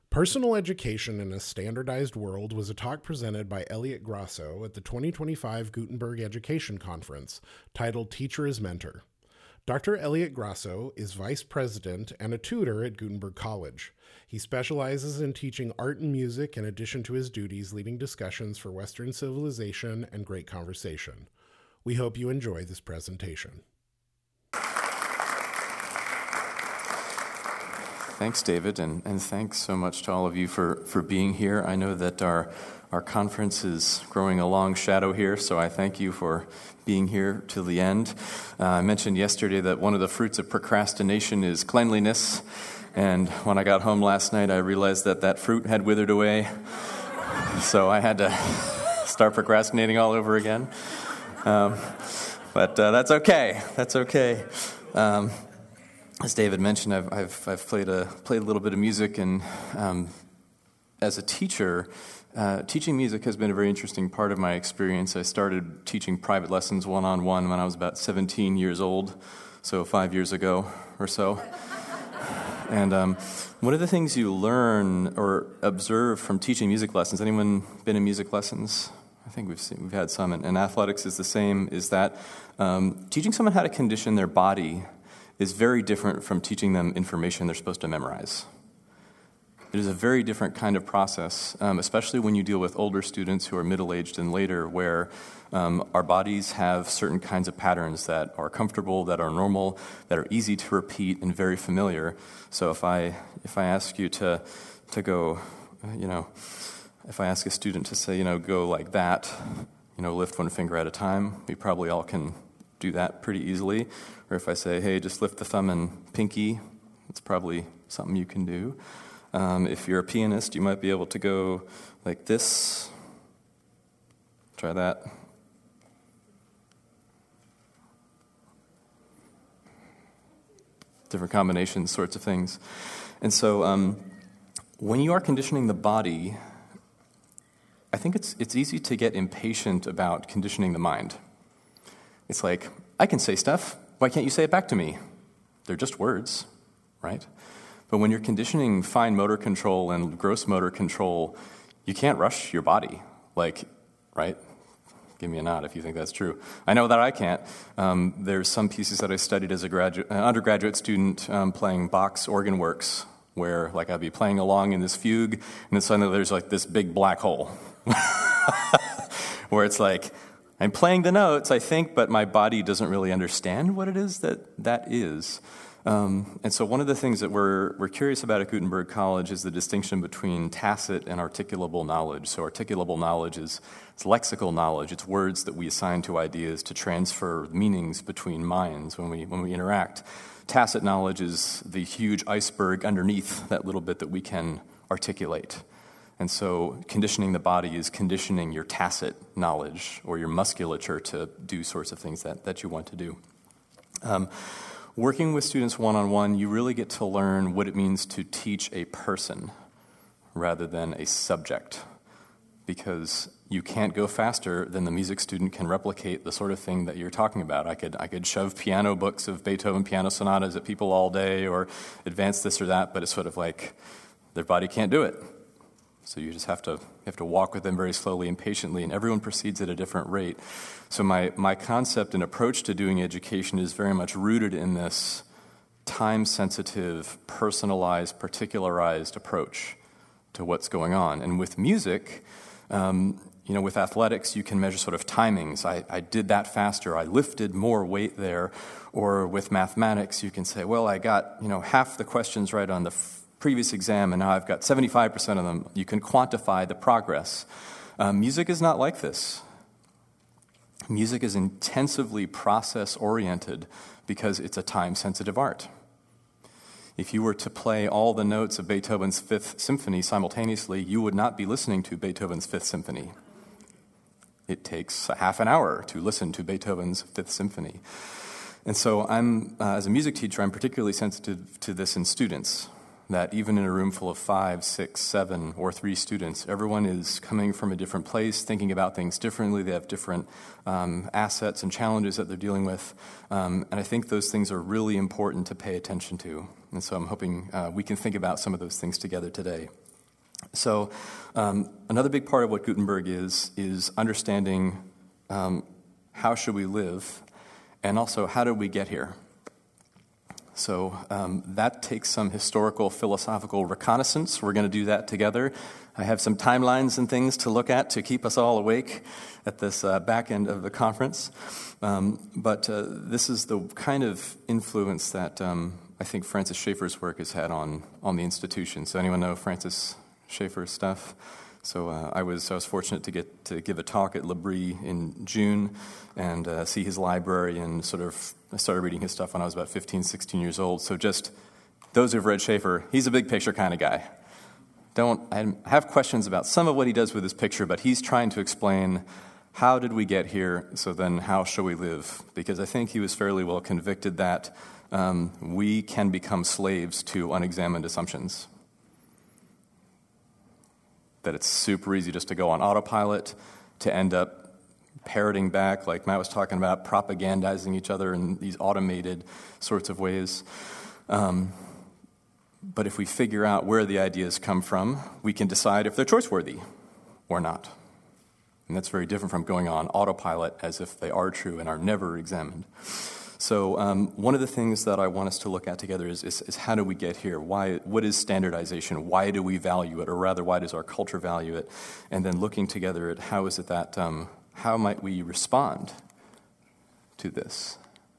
Personal Education in a Standardized World was a talk presented by Elliot Grasso at the 2025 Gutenberg Education Conference, titled Teacher as Mentor. Dr. Elliot Grasso is vice president and a tutor at Gutenberg College. He specializes in teaching art and music in addition to his duties leading discussions for Western civilization and great conversation. We hope you enjoy this presentation. Thanks, David, and thanks so much to all of you for being here. I know that our conference is growing a long shadow here, so I thank you for being here till the end. I mentioned yesterday that one of the fruits of procrastination is cleanliness, and when I got home last night, I realized that fruit had withered away, so I had to start procrastinating all over again. But that's okay. That's okay. As David mentioned, I've played a little bit of music, and as a teacher, teaching music has been a very interesting part of my experience. I started teaching private lessons one-on-one when I was about 17 years old, so 5 years ago or so. And one of the things you learn or observe from teaching music lessons, anyone been in music lessons? I think we've had some, and athletics is the same, is that teaching someone how to condition their body is very different from teaching them information they're supposed to memorize. It is a very different kind of process, especially when you deal with older students who are middle-aged and later, where our bodies have certain kinds of patterns that are comfortable, that are normal, that are easy to repeat and very familiar. So if I ask you to go, if I ask a student to say, go like that, lift one finger at a time, we probably all can do that pretty easily. Or if I say, hey, just lift the thumb and pinky, it's probably something you can do. If you're a pianist, you might be able to go like this. Try that. Different combinations, sorts of things. And so when you are conditioning the body, I think it's easy to get impatient about conditioning the mind. It's like, I can say stuff. Why can't you say it back to me? They're just words, right? But when you're conditioning fine motor control and gross motor control, you can't rush your body, right? Give me a nod if you think that's true. I know that I can't. There's some pieces that I studied as an undergraduate student playing Bach's organ works, where I'd be playing along in this fugue, and then suddenly there's this big black hole, where it's like, I'm playing the notes, I think, but my body doesn't really understand what it is that is. And so one of the things that we're curious about at Gutenberg College is the distinction between tacit and articulable knowledge. So articulable knowledge it's lexical knowledge. It's words that we assign to ideas to transfer meanings between minds when we interact. Tacit knowledge is the huge iceberg underneath that little bit that we can articulate. And so conditioning the body is conditioning your tacit knowledge or your musculature to do sorts of things that you want to do. Working with students one-on-one, you really get to learn what it means to teach a person rather than a subject, because you can't go faster than the music student can replicate the sort of thing that you're talking about. I could shove piano books of Beethoven piano sonatas at people all day or advance this or that, but it's sort of like their body can't do it. So you just have to walk with them very slowly and patiently, and everyone proceeds at a different rate. So my concept and approach to doing education is very much rooted in this time-sensitive, personalized, particularized approach to what's going on. And with music, with athletics, you can measure sort of timings. I did that faster. I lifted more weight there. Or with mathematics, you can say, well, I got half the questions right on the previous exam, and now I've got 75% of them. You can quantify the progress. Music is not like this. Music is intensively process-oriented because it's a time-sensitive art. If you were to play all the notes of Beethoven's Fifth Symphony simultaneously, you would not be listening to Beethoven's Fifth Symphony. It takes a half an hour to listen to Beethoven's Fifth Symphony. And so as a music teacher, I'm particularly sensitive to this in students. that even in a room full of 5, 6, 7, or 3 students, everyone is coming from a different place, thinking about things differently. They have different assets and challenges that they're dealing with. And I think those things are really important to pay attention to. And so I'm hoping we can think about some of those things together today. So another big part of what Gutenberg is understanding how should we live, and also how did we get here. So that takes some historical, philosophical reconnaissance. We're going to do that together. I have some timelines and things to look at to keep us all awake at this back end of the conference. But this is the kind of influence that I think Francis Schaeffer's work has had on the institution. So anyone know Francis Schaeffer's stuff? So I was fortunate to get to give a talk at L'Abri in June and see his library, and I started reading his stuff when I was about 15, 16 years old. So just those who've read Schaeffer, he's a big picture kind of guy. I have questions about some of what he does with his picture, but he's trying to explain how did we get here, so then how shall we live? Because I think he was fairly well convicted that we can become slaves to unexamined assumptions. That it's super easy just to go on autopilot, to end up parroting back, like Matt was talking about, propagandizing each other in these automated sorts of ways. But if we figure out where the ideas come from, we can decide if they're choice-worthy or not. And that's very different from going on autopilot as if they are true and are never examined. So one of the things that I want us to look at together is how do we get here? What is standardization? Why do we value it? Or rather, why does our culture value it? And then looking together at how is it that, how might we respond to this?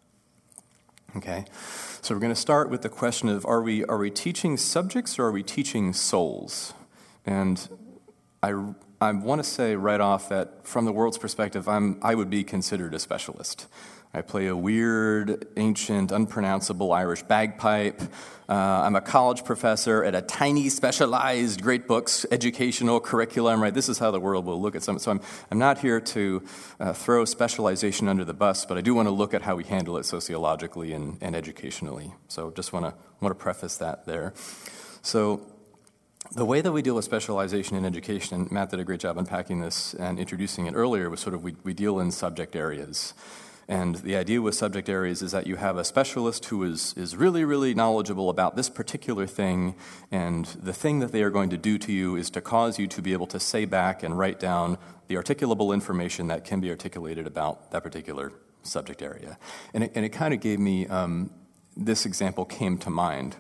Okay, so we're going to start with the question of are we teaching subjects or are we teaching souls? And I want to say right off that from the world's perspective, I would be considered a specialist. I play a weird, ancient, unpronounceable Irish bagpipe. I'm a college professor at a tiny, specialized, great books, educational curriculum, right? This is how the world will look at something. So I'm not here to throw specialization under the bus, but I do want to look at how we handle it sociologically and educationally. So just want to preface that there. So the way that we deal with specialization in education, and Matt did a great job unpacking this and introducing it earlier, was sort of we deal in subject areas. And the idea with subject areas is that you have a specialist who is really, really knowledgeable about this particular thing, and the thing that they are going to do to you is to cause you to be able to say back and write down the articulable information that can be articulated about that particular subject area. And it kind of gave me, this example came to mind.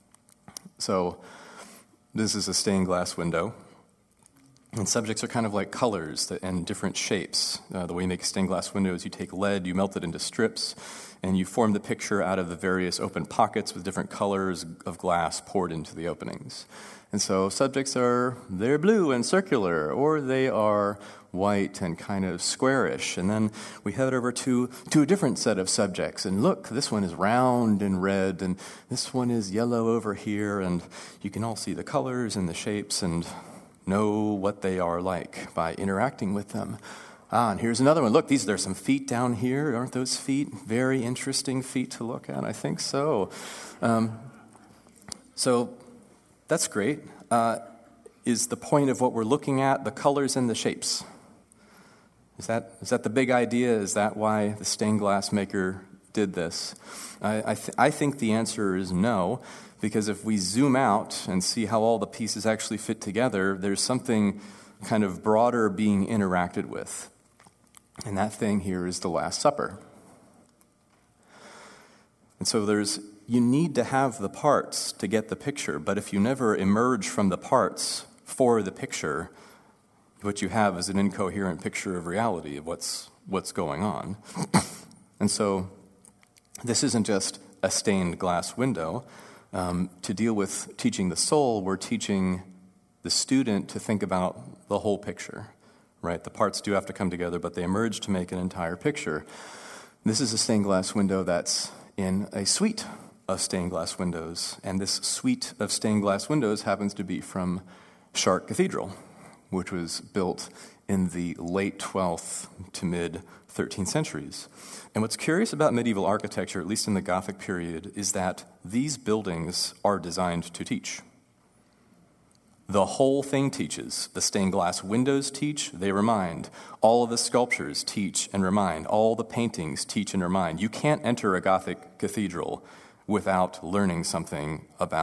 So this is a stained glass window. And subjects are kind of like colors and different shapes. The way you make a stained glass window is you take lead, you melt it into strips, and you form the picture out of the various open pockets with different colors of glass poured into the openings. And so subjects they're blue and circular, or they are white and kind of squarish. And then we head over to a different set of subjects. And look, this one is round and red, and this one is yellow over here, and you can all see the colors and the shapes and know what they are like by interacting with them. And here's another one. Look, there's some feet down here. Aren't those feet very interesting feet to look at? I think so. So that's great. Is the point of what we're looking at the colors and the shapes? Is that the big idea? Is that why the stained glass maker did this? I think the answer is no. Because if we zoom out and see how all the pieces actually fit together, there's something kind of broader being interacted with. And that thing here is the Last Supper. And so you need to have the parts to get the picture, but if you never emerge from the parts for the picture, what you have is an incoherent picture of reality, of what's going on. And so this isn't just a stained glass window. To deal with teaching the soul, we're teaching the student to think about the whole picture, right? The parts do have to come together, but they emerge to make an entire picture. This is a stained glass window that's in a suite of stained glass windows, and this suite of stained glass windows happens to be from Chartres Cathedral, which was built in the late 12th to mid-13th centuries. And what's curious about medieval architecture, at least in the Gothic period, is that these buildings are designed to teach. The whole thing teaches. The stained glass windows teach, they remind. All of the sculptures teach and remind. All the paintings teach and remind. You can't enter a Gothic cathedral without learning something about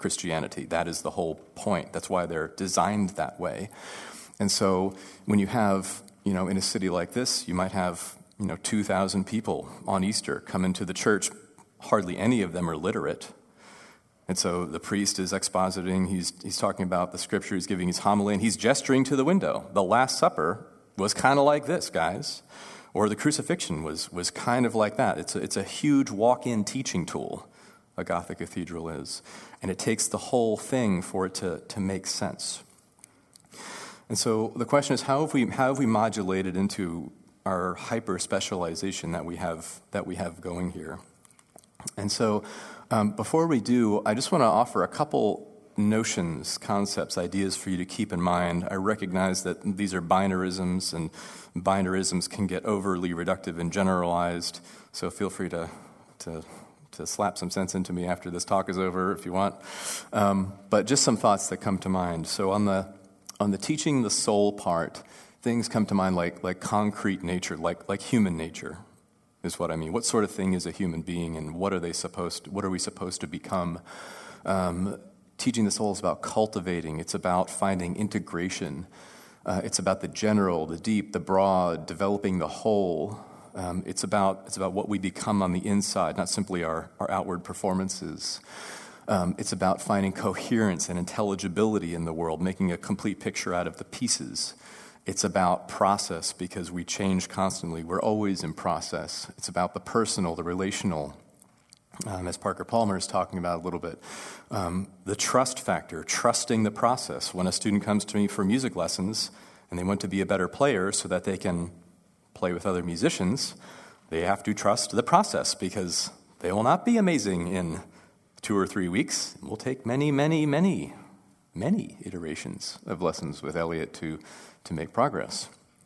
Christianity. That is the whole point. That's why they're designed that way. And so when you have, in a city like this, you might have, 2,000 people on Easter come into the church. Hardly any of them are literate. And so the priest is expositing, he's talking about the scripture, he's giving his homily, and he's gesturing to the window. The Last Supper was kind of like this, guys. Or the crucifixion was kind of like that. It's a huge walk-in teaching tool, a Gothic cathedral is. And it takes the whole thing for it to make sense. And so the question is, how have we modulated into our hyper-specialization that we have going here? And so before we do, I just want to offer a couple notions, concepts, ideas for you to keep in mind. I recognize that these are binarisms, and binarisms can get overly reductive and generalized, so feel free to slap some sense into me after this talk is over if you want. But just some thoughts that come to mind. So on the teaching the soul part, things come to mind like concrete nature, like human nature is what I mean. What sort of thing is a human being, and what are we supposed to become? Teaching the soul is about cultivating. It's about finding integration. It's about the general, the deep, the broad, developing the whole. It's about what we become on the inside, not simply our outward performances. It's about finding coherence and intelligibility in the world, making a complete picture out of the pieces. It's about process, because we change constantly. We're always in process. It's about the personal, the relational, as Parker Palmer is talking about a little bit. The trust factor, trusting the process. When a student comes to me for music lessons and they want to be a better player so that they can play with other musicians, they have to trust the process, because they will not be amazing in 2 or 3 weeks. It will take many, many, many, many iterations of lessons with Elliot to make progress.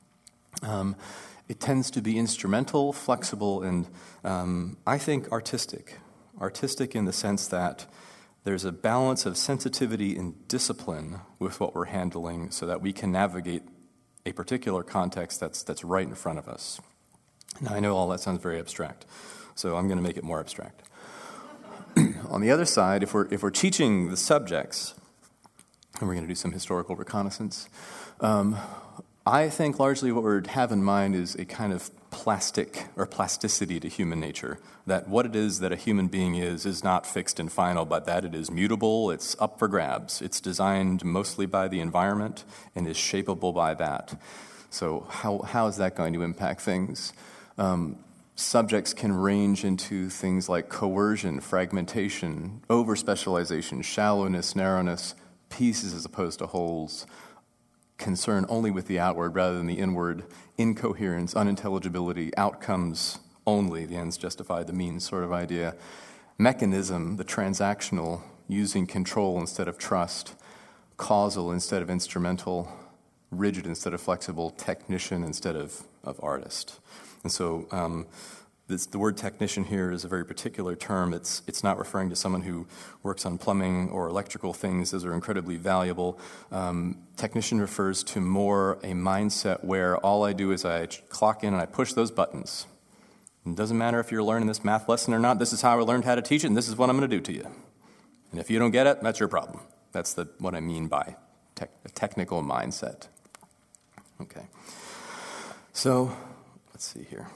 It tends to be instrumental, flexible, and I think artistic. Artistic in the sense that there's a balance of sensitivity and discipline with what we're handling so that we can navigate a particular context that's right in front of us. Now, I know all that sounds very abstract, so I'm going to make it more abstract. On the other side, if we're teaching the subjects, and we're going to do some historical reconnaissance, I think largely what we have in mind is a kind of plasticity to human nature, that what it is that a human being is not fixed and final, but that it is mutable, it's up for grabs. It's designed mostly by the environment and is shapeable by that. So how is that going to impact things? Subjects can range into things like coercion, fragmentation, over-specialization, shallowness, narrowness, pieces as opposed to wholes, concern only with the outward rather than the inward, incoherence, unintelligibility, outcomes only, the ends justify the means sort of idea, mechanism, the transactional, using control instead of trust, causal instead of instrumental, rigid instead of flexible, technician instead of artist. And so the word technician here is a very particular term. It's not referring to someone who works on plumbing or electrical things. Those are incredibly valuable. Technician refers to more a mindset where all I do is I clock in and I push those buttons. It doesn't matter if you're learning this math lesson or not. This is how I learned how to teach it, and this is what I'm going to do to you. And if you don't get it, that's your problem. That's what I mean by a technical mindset. Okay. So let's see here.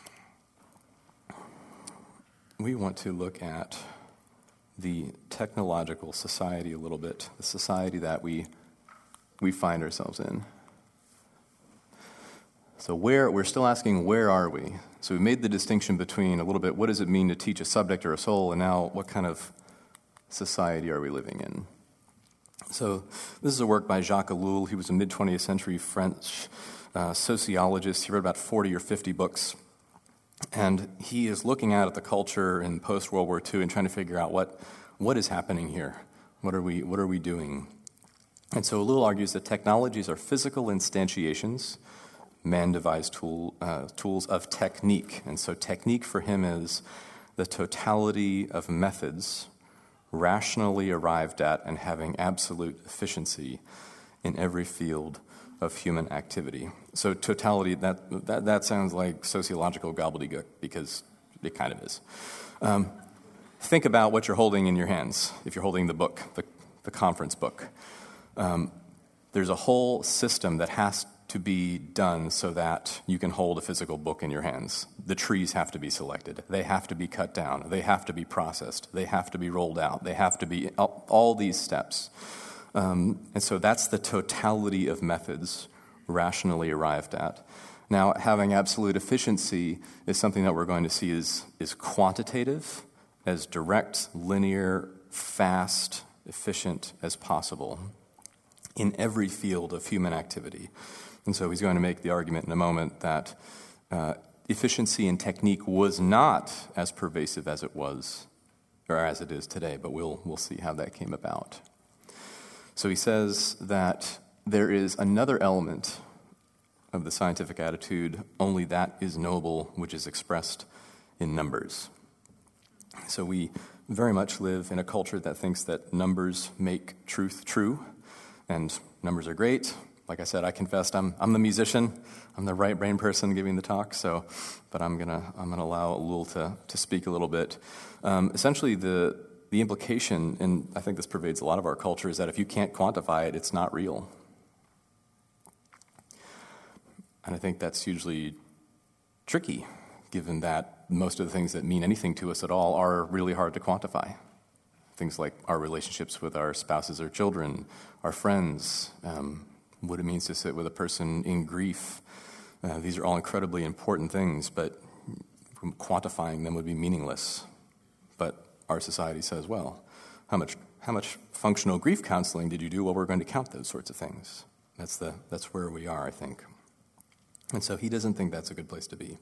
We want to look at the technological society a little bit, the society that we find ourselves in. So we're still asking, where are we? So we made the distinction between a little bit, what does it mean to teach a subject or a soul, and now what kind of society are we living in? So this is a work by Jacques Ellul. He was a mid-20th century French sociologist. He wrote about 40 or 50 books. And he is looking out at the culture in post-World War II and trying to figure out what is happening here. What are we doing? And so Ellul argues that technologies are physical instantiations, man-devised tools of technique. And so technique for him is the totality of methods rationally arrived at and having absolute efficiency in every field of human activity. So totality, that sounds like sociological gobbledygook, because it kind of is. think about what you're holding in your hands, if you're holding the book, the conference book. There's a whole system that has to be done so that you can hold a physical book in your hands. The trees have to be selected. They have to be cut down. They have to be processed. They have to be rolled out. They have to be all these steps. And so that's the totality of methods rationally arrived at. Now, having absolute efficiency is something that we're going to see is quantitative, as direct, linear, fast, efficient as possible in every field of human activity. And so he's going to make the argument in a moment that efficiency and technique was not as pervasive as it was, or as it is today, but we'll see how that came about. So he says that there is another element of the scientific attitude, only that is knowable, which is expressed in numbers. So we very much live in a culture that thinks that numbers make truth true, and numbers are great. Like I said, I confessed I'm the musician, I'm the right brain person giving the talk. But I'm gonna allow Lul to speak a little bit. Essentially, the implication, and I think this pervades a lot of our culture, is that if you can't quantify it, it's not real. And I think that's hugely tricky, given that most of the things that mean anything to us at all are really hard to quantify. Things like our relationships with our spouses or children, our friends, what it means to sit with a person in grief. These are all incredibly important things, but quantifying them would be meaningless. But our society says, well, how much functional grief counseling did you do? Well, we're going to count those sorts of things. That's where we are, I think. And so he doesn't think that's a good place to be.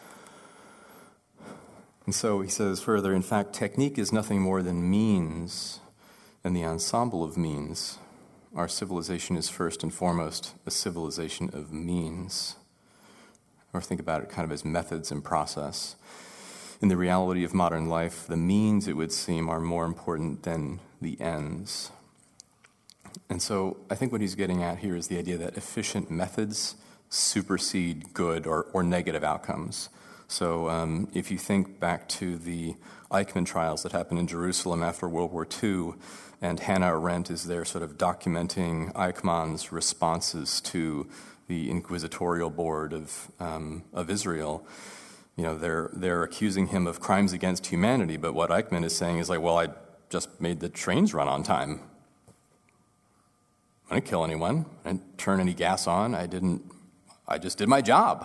And so he says further, in fact, technique is nothing more than means, and the ensemble of means. Our civilization is first and foremost a civilization of means. Or think about it kind of as methods and process. In the reality of modern life, the means, it would seem, are more important than the ends. And so I think what he's getting at here is the idea that efficient methods supersede good or negative outcomes. So if you think back to the Eichmann trials that happened in Jerusalem after World War II, and Hannah Arendt is there sort of documenting Eichmann's responses to the inquisitorial board of Israel. You know, they're accusing him of crimes against humanity, but what Eichmann is saying is like, well, I just made the trains run on time. I didn't kill anyone. I didn't turn any gas on. I just did my job.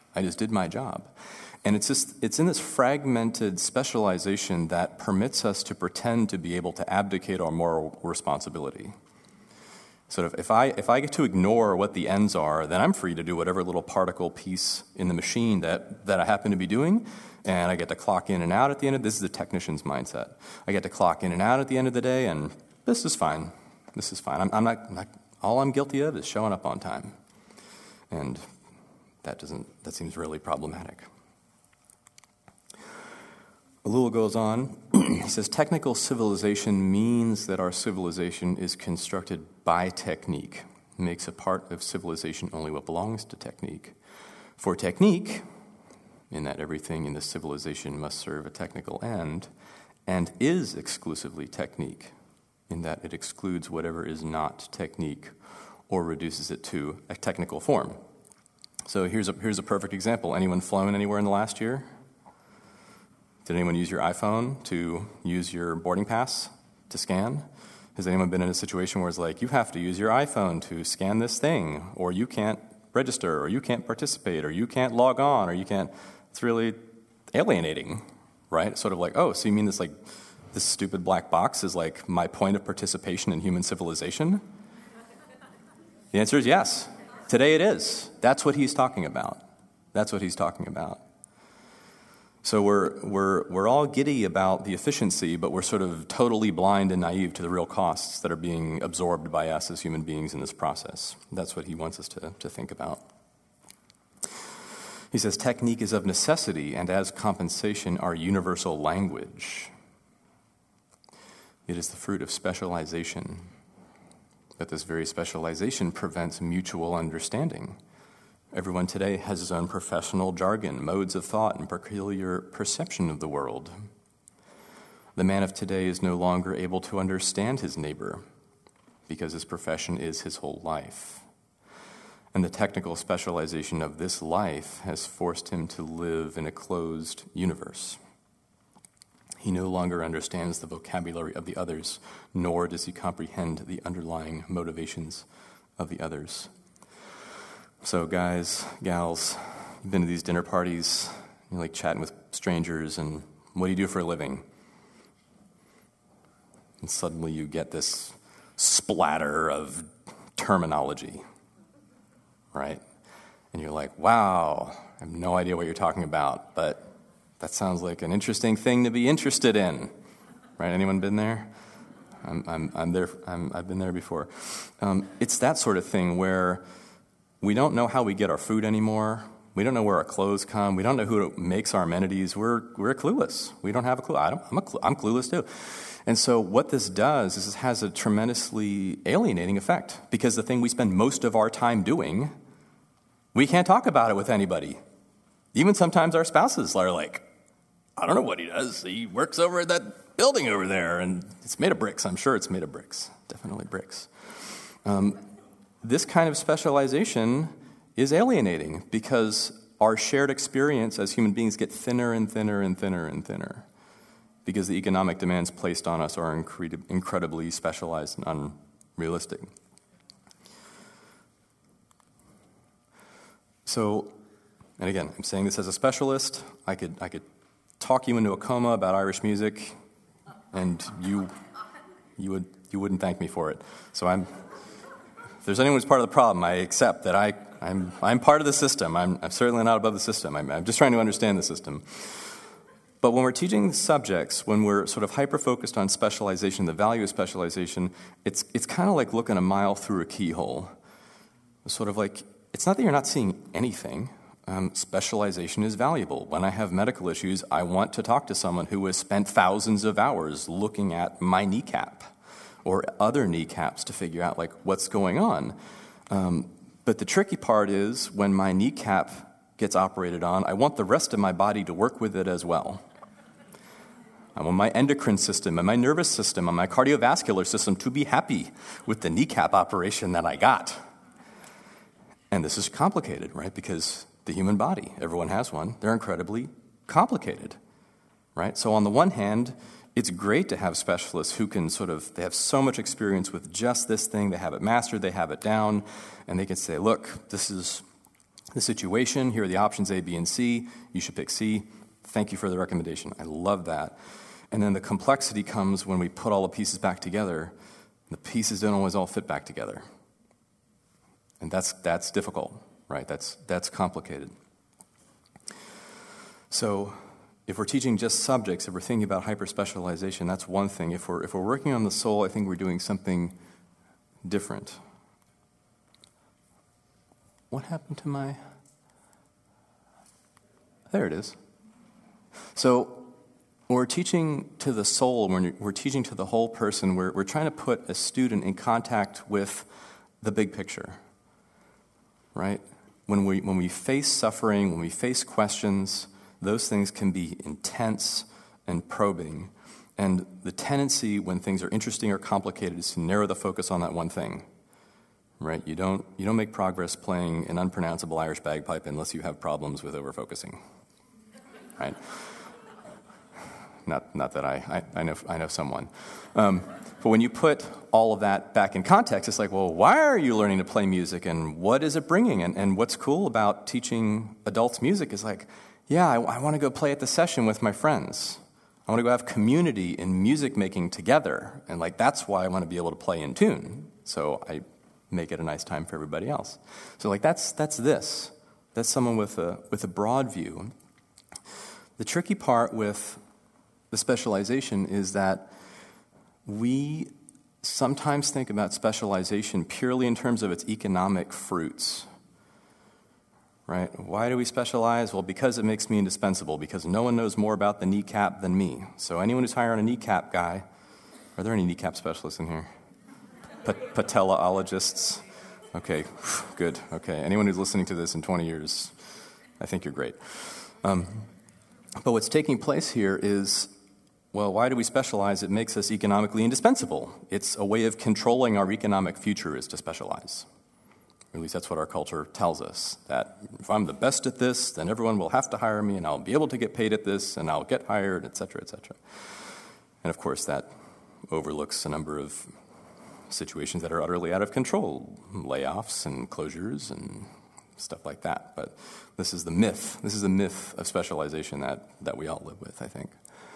And it's in this fragmented specialization that permits us to pretend to be able to abdicate our moral responsibility. Sort of, if I get to ignore what the ends are, then I'm free to do whatever little particle piece in the machine that I happen to be doing, and I get to clock in and out at the end of this is the technician's mindset. I get to clock in and out at the end of the day, and this is fine. I'm not all I'm guilty of is showing up on time, and that seems really problematic. Lul goes on, he says, technical civilization means that our civilization is constructed by technique, makes a part of civilization only what belongs to technique. For technique, in that everything in the civilization must serve a technical end, and is exclusively technique, in that it excludes whatever is not technique or reduces it to a technical form. So here's a perfect example. Anyone flown anywhere in the last year? Did anyone use your iPhone to use your boarding pass to scan? Has anyone been in a situation where it's like, you have to use your iPhone to scan this thing, or you can't register, or you can't participate, or you can't log on, or you can't... It's really alienating, right? It's sort of like, oh, so you mean this stupid black box is like my point of participation in human civilization? The answer is yes. Today it is. That's what he's talking about. So we're all giddy about the efficiency, but we're sort of totally blind and naive to the real costs that are being absorbed by us as human beings in this process. That's what he wants us to think about. He says, technique is of necessity, and as compensation, our universal language. It is the fruit of specialization, but this very specialization prevents mutual understanding. Everyone today has his own professional jargon, modes of thought, and peculiar perception of the world. The man of today is no longer able to understand his neighbor because his profession is his whole life. And the technical specialization of this life has forced him to live in a closed universe. He no longer understands the vocabulary of the others, nor does he comprehend the underlying motivations of the others. So guys, gals, you've been to these dinner parties, you're like chatting with strangers, and what do you do for a living? And suddenly you get this splatter of terminology, right? And you're like, wow, I have no idea what you're talking about, but that sounds like an interesting thing to be interested in, right? Anyone been there? I'm there. I've been there before. It's that sort of thing where we don't know how we get our food anymore. We don't know where our clothes come. We don't know who makes our amenities. We're clueless. We don't have a clue. I'm clueless too. And so what this does is it has a tremendously alienating effect, because the thing we spend most of our time doing, we can't talk about it with anybody. Even sometimes our spouses are like, I don't know what he does. He works over at that building over there, and it's made of bricks. I'm sure it's made of bricks. Definitely bricks. This kind of specialization is alienating because our shared experience as human beings get thinner and thinner and thinner and thinner because the economic demands placed on us are incredibly specialized and unrealistic. So, and again, I'm saying this as a specialist. I could talk you into a coma about Irish music, and you wouldn't thank me for it. So if there's anyone who's part of the problem, I accept that I'm part of the system. I'm certainly not above the system. I'm just trying to understand the system. But when we're teaching subjects, when we're sort of hyper-focused on specialization, the value of specialization, it's kind of like looking a mile through a keyhole. Sort of like, it's not that you're not seeing anything. Specialization is valuable. When I have medical issues, I want to talk to someone who has spent thousands of hours looking at my kneecap or other kneecaps to figure out like what's going on. But the tricky part is when my kneecap gets operated on, I want the rest of my body to work with it as well. I want my endocrine system and my nervous system and my cardiovascular system to be happy with the kneecap operation that I got. And this is complicated, right? Because the human body, everyone has one, they're incredibly complicated, right? So on the one hand, it's great to have specialists who can they have so much experience with just this thing, they have it mastered, they have it down, and they can say, look, this is the situation, here are the options A, B, and C, you should pick C, thank you for the recommendation. I love that. And then the complexity comes when we put all the pieces back together. The pieces don't always all fit back together. And that's difficult, right? That's complicated. So if we're teaching just subjects, if we're thinking about hyper-specialization, that's one thing. If we're working on the soul, I think we're doing something different. What happened to my... There it is. So when we're teaching to the soul, when we're teaching to the whole person, we're trying to put a student in contact with the big picture, right? When we face suffering, when we face questions, those things can be intense and probing. And the tendency when things are interesting or complicated is to narrow the focus on that one thing, right? You don't make progress playing an unpronounceable Irish bagpipe unless you have problems with over-focusing, right? Not that I know someone. But when you put all of that back in context, it's like, well, why are you learning to play music, and what is it bringing? And what's cool about teaching adults music is like, yeah, I want to go play at the session with my friends. I want to go have community in music making together, and like that's why I want to be able to play in tune. So I make it a nice time for everybody else. So like that's this. That's someone with a broad view. The tricky part with the specialization is that we sometimes think about specialization purely in terms of its economic fruits, right? Why do we specialize? Well, because it makes me indispensable, because no one knows more about the kneecap than me. So anyone who's hiring a kneecap guy, are there any kneecap specialists in here? Patellaologists? Okay, good, okay. Anyone who's listening to this in 20 years, I think you're great. But what's taking place here is well, why do we specialize? It makes us economically indispensable. It's a way of controlling our economic future is to specialize. Or at least that's what our culture tells us, that if I'm the best at this, then everyone will have to hire me, and I'll be able to get paid at this, and I'll get hired, et cetera, et cetera. And of course, that overlooks a number of situations that are utterly out of control, layoffs and closures and stuff like that. But this is the myth. This is the myth of specialization that we all live with, I think.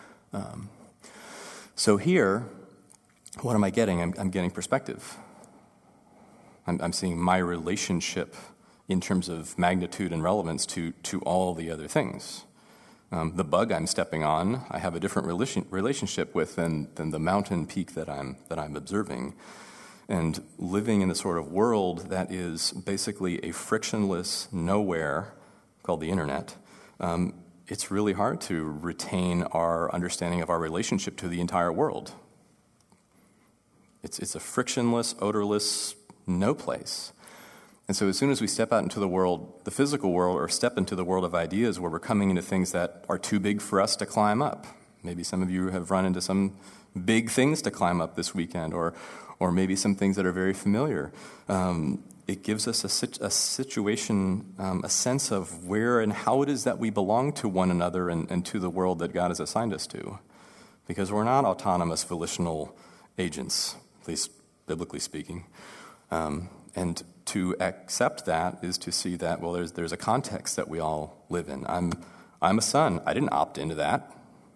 So here, what am I getting? I'm getting perspective. I'm seeing my relationship in terms of magnitude and relevance to all the other things. The bug I'm stepping on, I have a different relationship with than the mountain peak that I'm observing. And living in the sort of world that is basically a frictionless nowhere called the internet, it's really hard to retain our understanding of our relationship to the entire world. It's a frictionless, odorless no place. And so as soon as we step out into the world, the physical world, or step into the world of ideas where we're coming into things that are too big for us to climb up, maybe some of you have run into some big things to climb up this weekend, or maybe some things that are very familiar. It gives us a situation, a sense of where and how it is that we belong to one another and to the world that God has assigned us to. Because we're not autonomous volitional agents, at least biblically speaking. And to accept that is to see that, well, there's a context that we all live in. I'm a son. I didn't opt into that.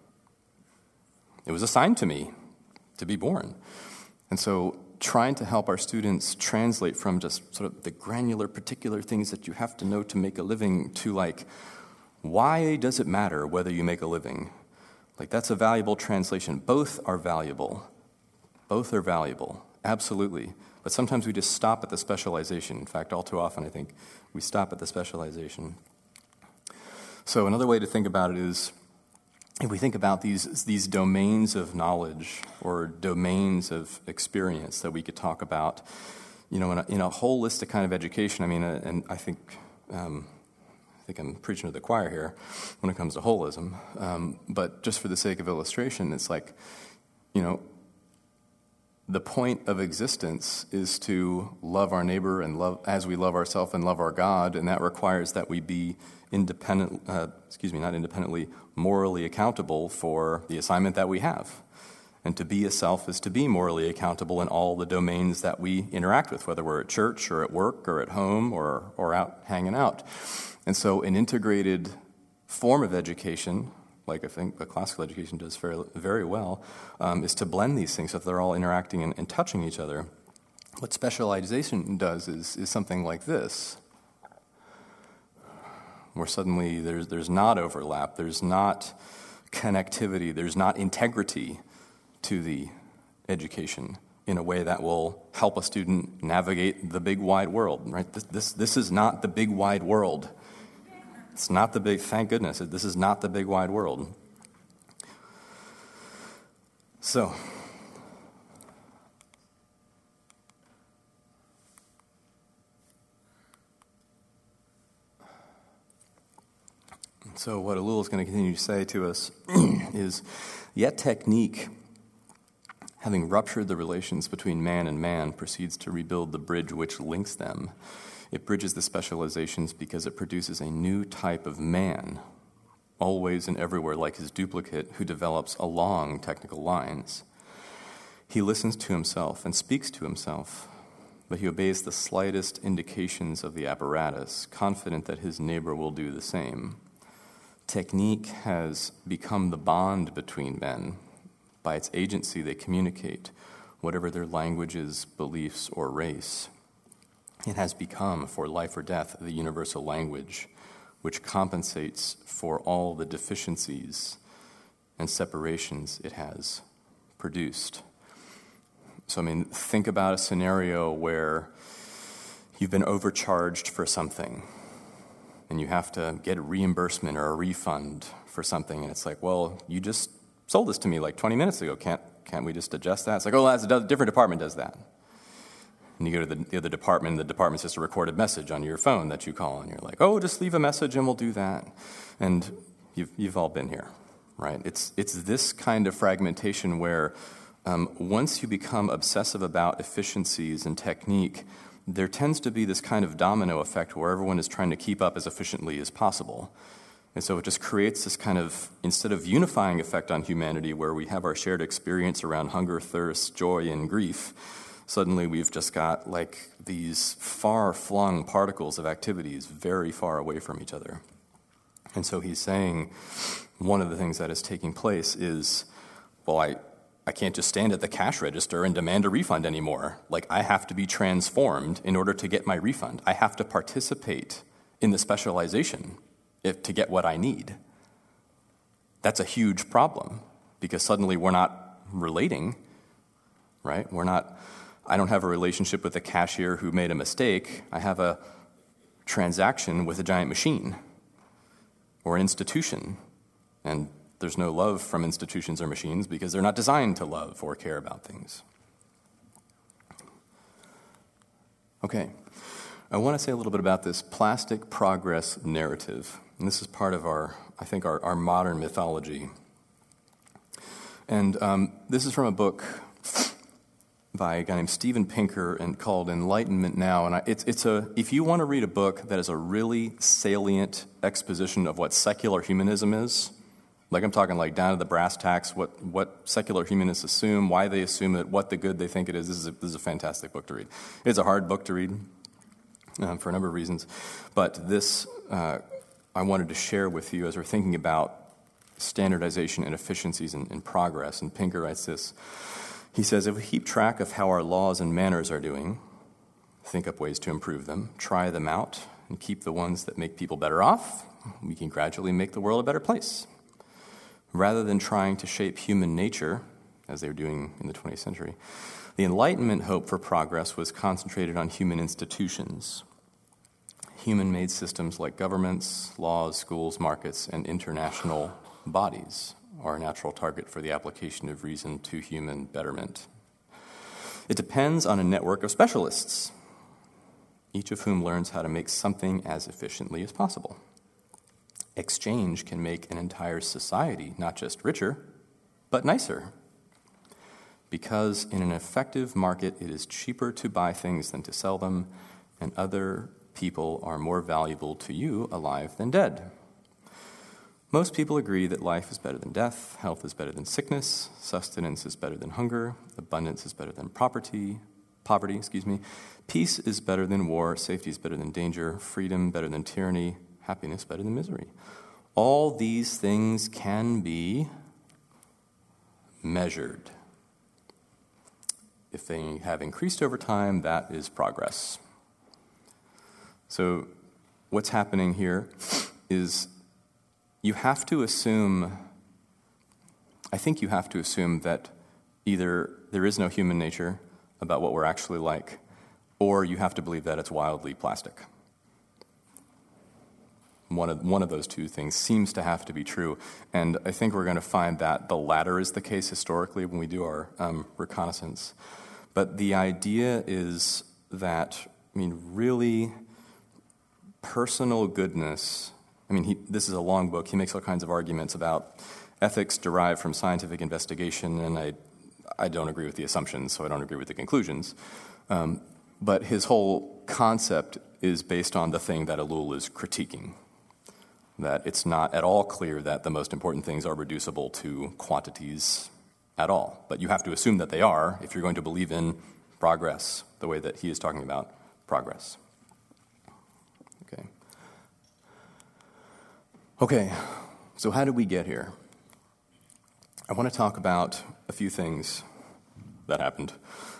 It was assigned to me to be born. And so trying to help our students translate from just sort of the granular, particular things that you have to know to make a living to, like, why does it matter whether you make a living? Like, that's a valuable translation. Both are valuable. Both are valuable, absolutely. But sometimes we just stop at the specialization. In fact, all too often, I think, we stop at the specialization. So another way to think about it is, if we think about these domains of knowledge or domains of experience that we could talk about, in a holistic kind of education, I mean, and I think I'm preaching to the choir here when it comes to holism, but just for the sake of illustration, it's like, the point of existence is to love our neighbor and love as we love ourselves and love our God, and that requires that we be not independently, morally accountable for the assignment that we have. And to be a self is to be morally accountable in all the domains that we interact with, whether we're at church or at work or at home or out hanging out. And so an integrated form of education, like I think the classical education does very, very well, is to blend these things so that they're all interacting and touching each other. What specialization does is something like this, where suddenly there's not overlap, there's not connectivity, there's not integrity to the education in a way that will help a student navigate the big wide world, right? This is not the big wide world. It's not the big, thank goodness, this is not the big wide world. So, what Elul is going to continue to say to us is, yet technique, having ruptured the relations between man and man, proceeds to rebuild the bridge which links them. It bridges the specializations because it produces a new type of man, always and everywhere like his duplicate, who develops along technical lines. He listens to himself and speaks to himself, but he obeys the slightest indications of the apparatus, confident that his neighbor will do the same. Technique has become the bond between men. By its agency, they communicate, whatever their languages, beliefs, or race. It has become, for life or death, the universal language, which compensates for all the deficiencies and separations it has produced. So, think about a scenario where you've been overcharged for something, and you have to get a reimbursement or a refund for something, and it's like, well, you just sold this to me like 20 minutes ago. Can't we just adjust that? It's like, oh, that's a different department does that. And you go to the other department, and the department's just a recorded message on your phone that you call, and you're like, oh, just leave a message and we'll do that. And you've all been here, right? It's this kind of fragmentation where once you become obsessive about efficiencies and technique, there tends to be this kind of domino effect where everyone is trying to keep up as efficiently as possible. And so it just creates this kind of, instead of unifying effect on humanity where we have our shared experience around hunger, thirst, joy, and grief, suddenly we've just got like these far-flung particles of activities very far away from each other. And so he's saying one of the things that is taking place is, well, I can't just stand at the cash register and demand a refund anymore. Like, I have to be transformed in order to get my refund. I have to participate in the specialization to get what I need. That's a huge problem because suddenly we're not relating, right? I don't have a relationship with the cashier who made a mistake. I have a transaction with a giant machine or an institution. And there's no love from institutions or machines because they're not designed to love or care about things. Okay, I want to say a little bit about this plastic progress narrative. And this is part of our modern mythology. And this is from a book by a guy named Steven Pinker and called Enlightenment Now. And if you want to read a book that is a really salient exposition of what secular humanism is, like I'm talking like down to the brass tacks, what secular humanists assume, why they assume it, what the good they think it is, this is a fantastic book to read. It's a hard book to read for a number of reasons. But this I wanted to share with you as we're thinking about standardization and efficiencies and progress. And Pinker writes this. He says, if we keep track of how our laws and manners are doing, think up ways to improve them, try them out, and keep the ones that make people better off, we can gradually make the world a better place. Rather than trying to shape human nature, as they were doing in the 20th century, the Enlightenment hope for progress was concentrated on human institutions. Human-made systems like governments, laws, schools, markets, and international bodies are a natural target for the application of reason to human betterment. It depends on a network of specialists, each of whom learns how to make something as efficiently as possible. Exchange can make an entire society not just richer, but nicer. Because in an effective market, it is cheaper to buy things than to sell them, and other people are more valuable to you alive than dead. Most people agree that life is better than death, health is better than sickness, sustenance is better than hunger, abundance is better than poverty, peace is better than war, safety is better than danger, freedom better than tyranny, happiness better than misery. All these things can be measured. If they have increased over time, that is progress. So what's happening here is you have to assume that either there is no human nature about what we're actually like, or you have to believe that it's wildly plastic. One of those two things seems to have to be true, and I think we're going to find that the latter is the case historically when we do our reconnaissance. But the idea is that, really personal goodness, this is a long book. He makes all kinds of arguments about ethics derived from scientific investigation, and I don't agree with the assumptions, so I don't agree with the conclusions. But his whole concept is based on the thing that Ellul is critiquing, that it's not at all clear that the most important things are reducible to quantities at all. But you have to assume that they are if you're going to believe in progress, the way that he is talking about progress. Okay, so how did we get here? I want to talk about a few things that happened.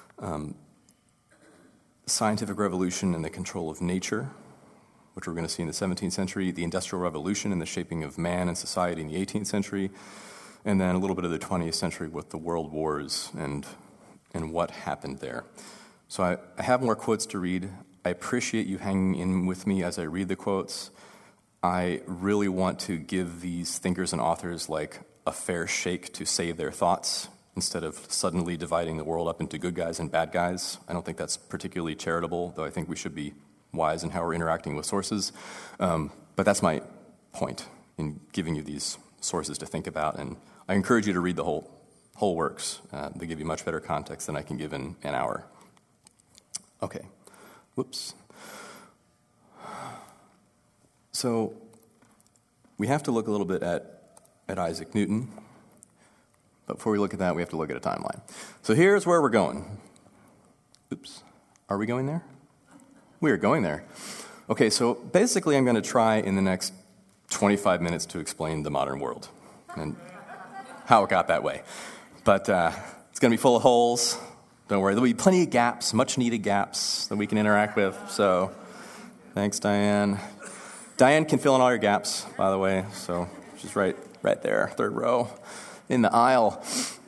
Scientific revolution and the control of nature, which we're going to see in the 17th century, the Industrial Revolution and the shaping of man and society in the 18th century, and then a little bit of the 20th century with the world wars and what happened there. So I have more quotes to read. I appreciate you hanging in with me as I read the quotes. I really want to give these thinkers and authors like a fair shake to say their thoughts instead of suddenly dividing the world up into good guys and bad guys. I don't think that's particularly charitable, though I think we should be wise in how we're interacting with sources. But that's my point in giving you these sources to think about, and I encourage you to read the whole works. They give you much better context than I can give in an hour. Okay. Whoops. So we have to look a little bit at Isaac Newton. But before we look at that, we have to look at a timeline. So here's where we're going. Oops. Are we going there? We are going there. Okay, so basically I'm going to try in the next 25 minutes to explain the modern world and how it got that way. But it's going to be full of holes. Don't worry. There'll be plenty of gaps, much-needed gaps that we can interact with. So thanks, Diane. Diane can fill in all your gaps, by the way. So she's right there, third row in the aisle.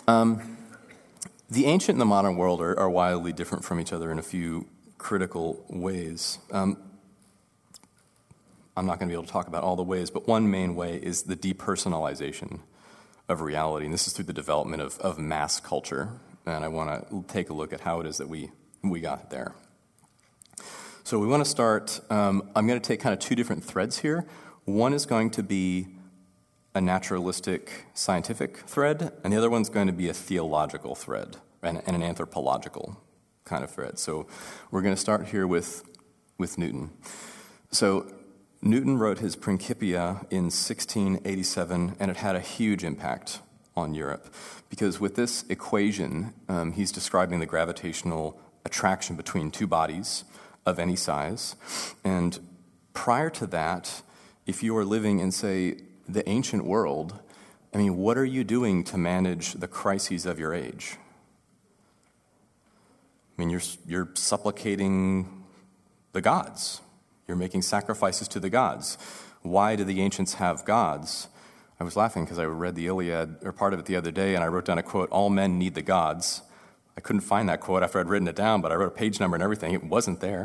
The ancient and the modern world are wildly different from each other in a few critical ways. I'm not going to be able to talk about all the ways, but one main way is the depersonalization of reality, and this is through the development of mass culture, and I want to take a look at how it is that we got there. So we want to start, I'm going to take kind of two different threads here. One is going to be a naturalistic scientific thread, and the other one's going to be a theological thread and an anthropological kind of thread. So we're going to start here with Newton. So Newton wrote his Principia in 1687, and it had a huge impact on Europe, because with this equation, he's describing the gravitational attraction between two bodies of any size. And prior to that, if you are living in, say, the ancient world, I mean, what are you doing to manage the crises of your age? I mean, you're supplicating the gods. You're making sacrifices to the gods. Why do the ancients have gods? I was laughing because I read the Iliad, or part of it the other day, and I wrote down a quote, "All men need the gods." I couldn't find that quote after I'd written it down, but I wrote a page number and everything. It wasn't there.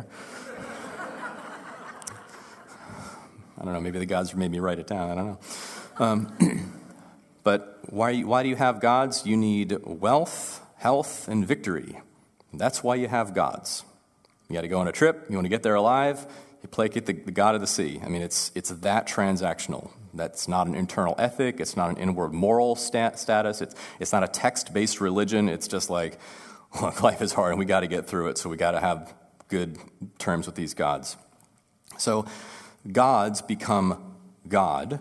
I don't know, maybe the gods made me write it down. I don't know. But why do you have gods? You need wealth, health, and victory. That's why you have gods. You got to go on a trip. You want to get there alive. You placate the god of the sea. I mean, it's that transactional. That's not an internal ethic. It's not an inward moral status. It's not a text-based religion. It's just like, look, life is hard, and we got to get through it, so we got to have good terms with these gods. So gods become God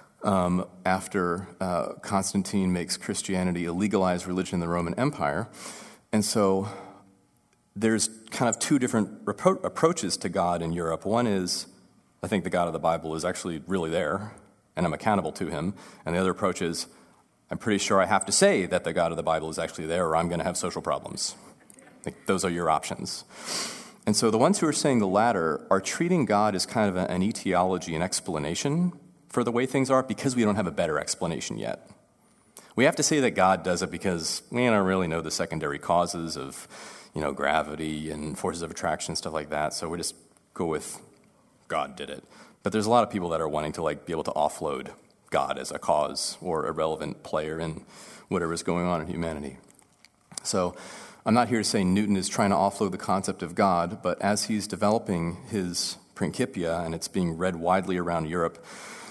after Constantine makes Christianity a legalized religion in the Roman Empire. And so there's kind of two different approaches to God in Europe. One is, I think the God of the Bible is actually really there, and I'm accountable to him. And the other approach is, I'm pretty sure I have to say that the God of the Bible is actually there, or I'm going to have social problems. I think those are your options. And so the ones who are saying the latter are treating God as kind of an etiology, an explanation for the way things are, because we don't have a better explanation yet. We have to say that God does it because we don't really know the secondary causes of, gravity and forces of attraction, stuff like that. So we just go with God did it. But there's a lot of people that are wanting to be able to offload God as a cause or a relevant player in whatever's going on in humanity. So I'm not here to say Newton is trying to offload the concept of God, but as he's developing his Principia, and it's being read widely around Europe,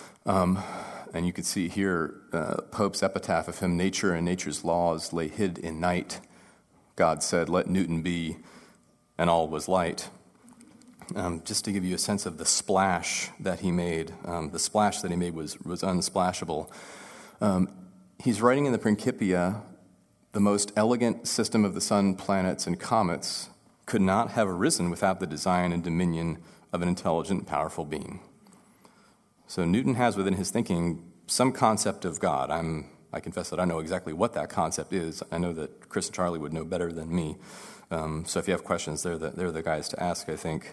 and you can see here Pope's epitaph of him, "Nature and nature's laws lay hid in night. God said, let Newton be, and all was light." Just to give you a sense of the splash that he made, the splash that he made was unsplashable. He's writing in the Principia, the most elegant system of the sun, planets, and comets could not have arisen without the design and dominion of an intelligent, powerful being. So Newton has within his thinking some concept of God. I confess that I know exactly what that concept is. I know that Chris and Charlie would know better than me. So if you have questions, they're the guys to ask, I think.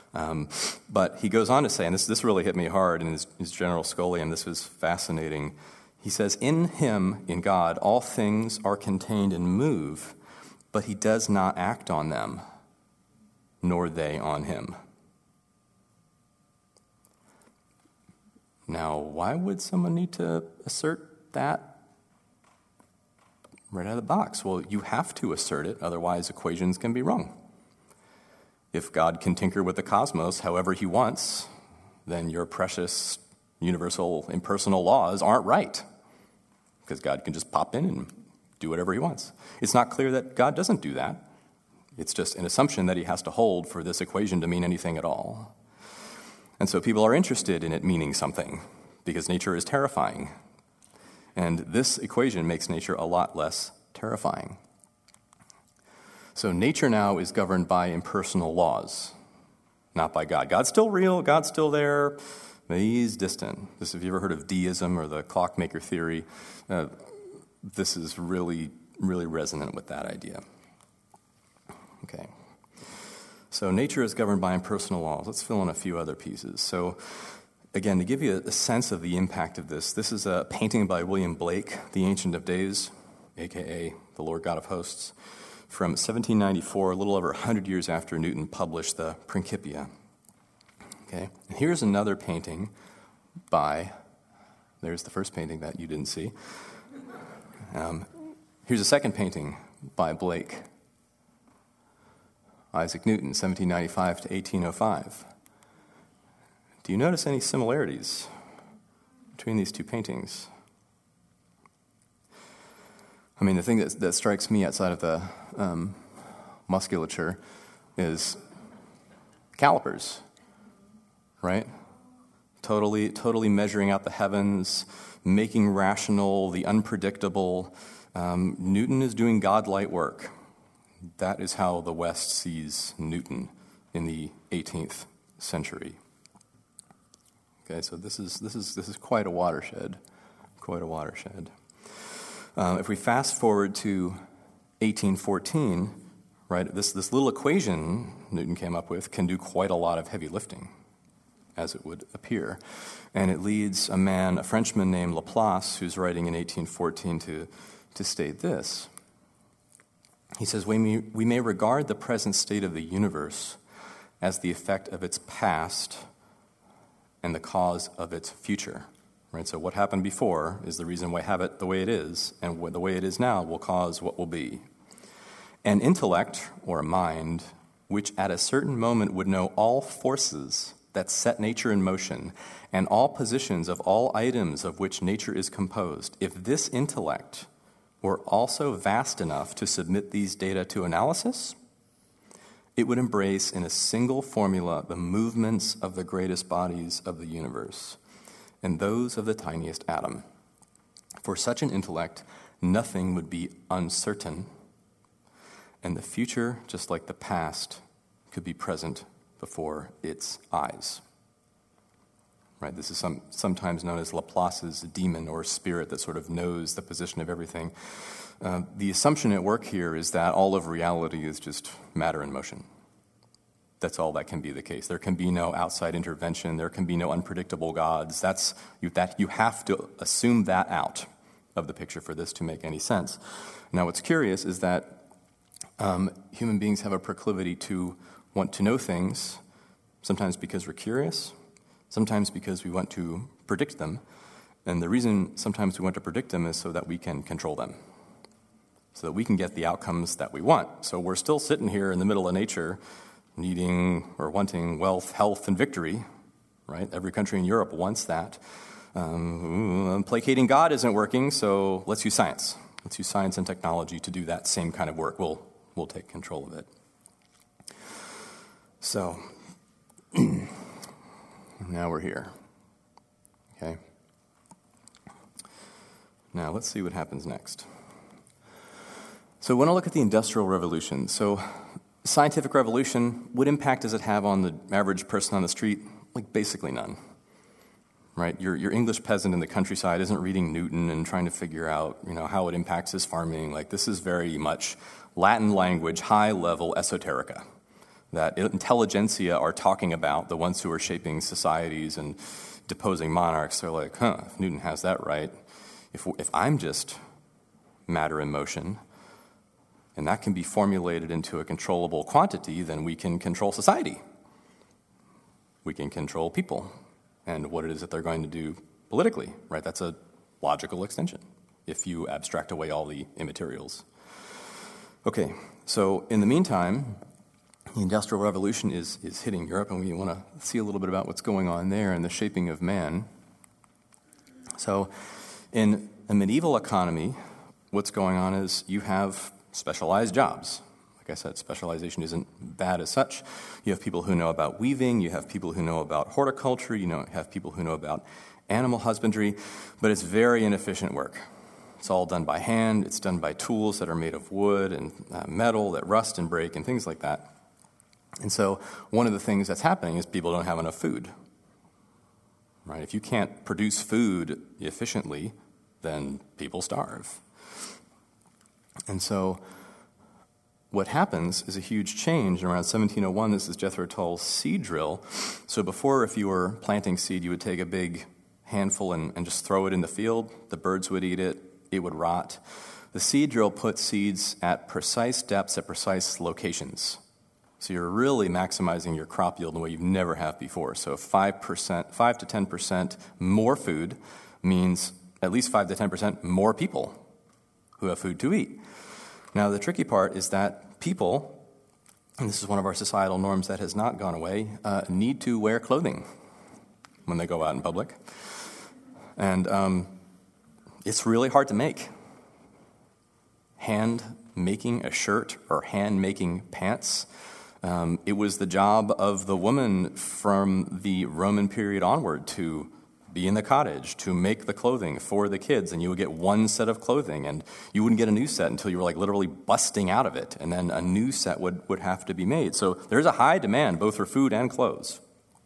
But he goes on to say, and this really hit me hard in his General Scholium, this was fascinating. He says, in him, in God, all things are contained and move, but he does not act on them, nor they on him. Now, why would someone need to assert that right out of the box? Well, you have to assert it, otherwise equations can be wrong. If God can tinker with the cosmos however he wants, then your precious universal impersonal laws aren't right, because God can just pop in and do whatever he wants. It's not clear that God doesn't do that. It's just an assumption that he has to hold for this equation to mean anything at all. And so people are interested in it meaning something, because nature is terrifying. And this equation makes nature a lot less terrifying. So nature now is governed by impersonal laws, not by God. God's still real, God's still there, but he's distant. Have you ever heard of deism or the clockmaker theory? This is really, really resonant with that idea. Okay. So nature is governed by impersonal laws. Let's fill in a few other pieces. So again, to give you a sense of the impact of this is a painting by William Blake, the Ancient of Days, a.k.a. the Lord God of Hosts, from 1794, a little over 100 years after Newton published the Principia. Okay, and here's another painting there's the first painting that you didn't see. Here's a second painting by Blake, Isaac Newton, 1795 to 1805. Do you notice any similarities between these two paintings? I mean, the thing that strikes me outside of the musculature is calipers, right? Totally measuring out the heavens, making rational the unpredictable. Newton is doing godlike work. That is how the West sees Newton in the 18th century. Okay, so this is quite a watershed. If we fast forward to 1814, right, this little equation Newton came up with can do quite a lot of heavy lifting, as it would appear. And it leads a Frenchman named Laplace, who's writing in 1814 to state this. He says, we may regard the present state of the universe as the effect of its past and the cause of its future. Right? So what happened before is the reason we have it the way it is, and the way it is now will cause what will be. An intellect, or a mind, which at a certain moment would know all forces that set nature in motion, and all positions of all items of which nature is composed, if this intellect were also vast enough to submit these data to analysis, it would embrace in a single formula the movements of the greatest bodies of the universe, and those of the tiniest atom. For such an intellect, nothing would be uncertain, and the future, just like the past, could be present before its eyes. Right? This is sometimes known as Laplace's demon or spirit that sort of knows the position of everything. The assumption at work here is that all of reality is just matter in motion. That's all that can be the case. There can be no outside intervention. There can be no unpredictable gods. You have to assume that out of the picture for this to make any sense. Now, what's curious is that human beings have a proclivity to want to know things, sometimes because we're curious, sometimes because we want to predict them. And the reason sometimes we want to predict them is so that we can control them, so that we can get the outcomes that we want. So we're still sitting here in the middle of nature needing or wanting wealth, health, and victory, right? Every country in Europe wants that. Placating God isn't working, so let's use science. Let's use science and technology to do that same kind of work. We'll take control of it. So, now we're here. Okay? Now, let's see what happens next. So, when I look at the Industrial Revolution, scientific revolution, what impact does it have on the average person on the street? Like, basically none. Right? Your English peasant in the countryside isn't reading Newton and trying to figure out, how it impacts his farming. Like, this is very much Latin language, high-level esoterica that intelligentsia are talking about, the ones who are shaping societies and deposing monarchs. They're like, if Newton has that right, if I'm just matter in motion, and that can be formulated into a controllable quantity, then we can control society. We can control people and what it is that they're going to do politically, right? That's a logical extension if you abstract away all the immaterials. Okay, so in the meantime, the Industrial Revolution is hitting Europe, and we want to see a little bit about what's going on there and the shaping of man. So in a medieval economy, what's going on is you have specialized jobs. Like I said, specialization isn't bad as such. You have people who know about weaving, you have people who know about horticulture, have people who know about animal husbandry, but it's very inefficient work. It's all done by hand, it's done by tools that are made of wood and metal that rust and break and things like that. And so one of the things that's happening is people don't have enough food. Right? If you can't produce food efficiently, then people starve. And so what happens is a huge change. In around 1701, this is Jethro Tull's seed drill. So before, if you were planting seed, you would take a big handful and just throw it in the field. The birds would eat it. It would rot. The seed drill puts seeds at precise depths at precise locations. So you're really maximizing your crop yield in a way you've never have before. So 5 to 10% more food means at least 5 to 10% more people who have food to eat. Now, the tricky part is that people, and this is one of our societal norms that has not gone away, need to wear clothing when they go out in public. And it's really hard to make. Hand making a shirt or hand making pants, it was the job of the woman from the Roman period onward to be in the cottage, to make the clothing for the kids, and you would get one set of clothing, and you wouldn't get a new set until you were like literally busting out of it, and then a new set would have to be made. So there's a high demand both for food and clothes.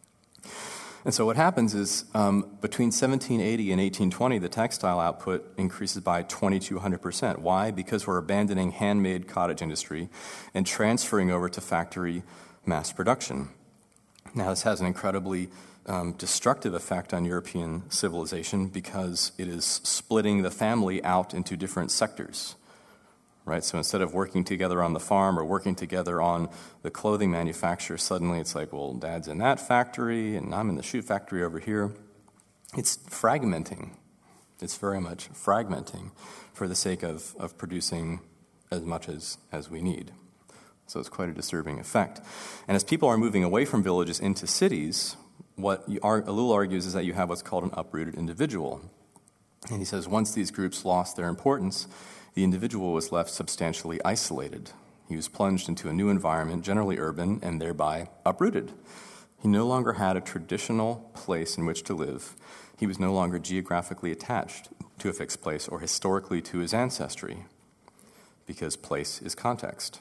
And so what happens is between 1780 and 1820, the textile output increases by 2,200%. Why? Because we're abandoning handmade cottage industry and transferring over to factory mass production. Now, this has an incredibly destructive effect on European civilization because it is splitting the family out into different sectors. Right? So instead of working together on the farm or working together on the clothing manufacture, suddenly it's like, well, Dad's in that factory and I'm in the shoe factory over here. It's fragmenting. It's very much fragmenting for the sake of producing as much as we need. So it's quite a disturbing effect. And as people are moving away from villages into cities, what Ellul argues is that you have what's called an uprooted individual. And he says once these groups lost their importance, the individual was left substantially isolated. He was plunged into a new environment, generally urban, and thereby uprooted. He no longer had a traditional place in which to live. He was no longer geographically attached to a fixed place or historically to his ancestry, because place is context.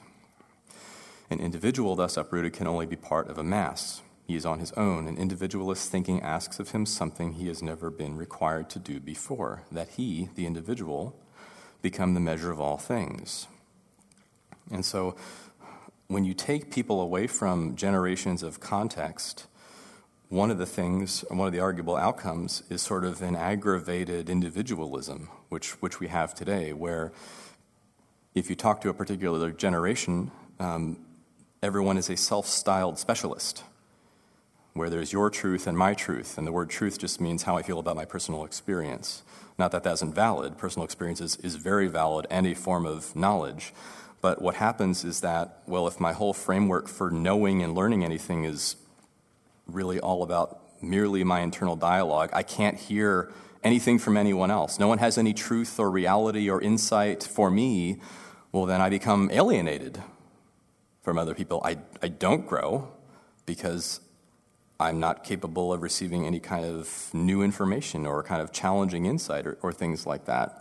An individual thus uprooted can only be part of a mass. He is on his own. An individualist thinking asks of him something he has never been required to do before, that he, the individual, become the measure of all things. And so when you take people away from generations of context, one of the arguable outcomes is sort of an aggravated individualism, which we have today, where if you talk to a particular generation, everyone is a self-styled specialist, where there's your truth and my truth, and the word truth just means how I feel about my personal experience. Not that that isn't valid. Personal experience is very valid and a form of knowledge. But what happens is that, well, if my whole framework for knowing and learning anything is really all about merely my internal dialogue, I can't hear anything from anyone else. No one has any truth or reality or insight for me. Well, then I become alienated from other people. I don't grow because I'm not capable of receiving any kind of new information or kind of challenging insight or things like that.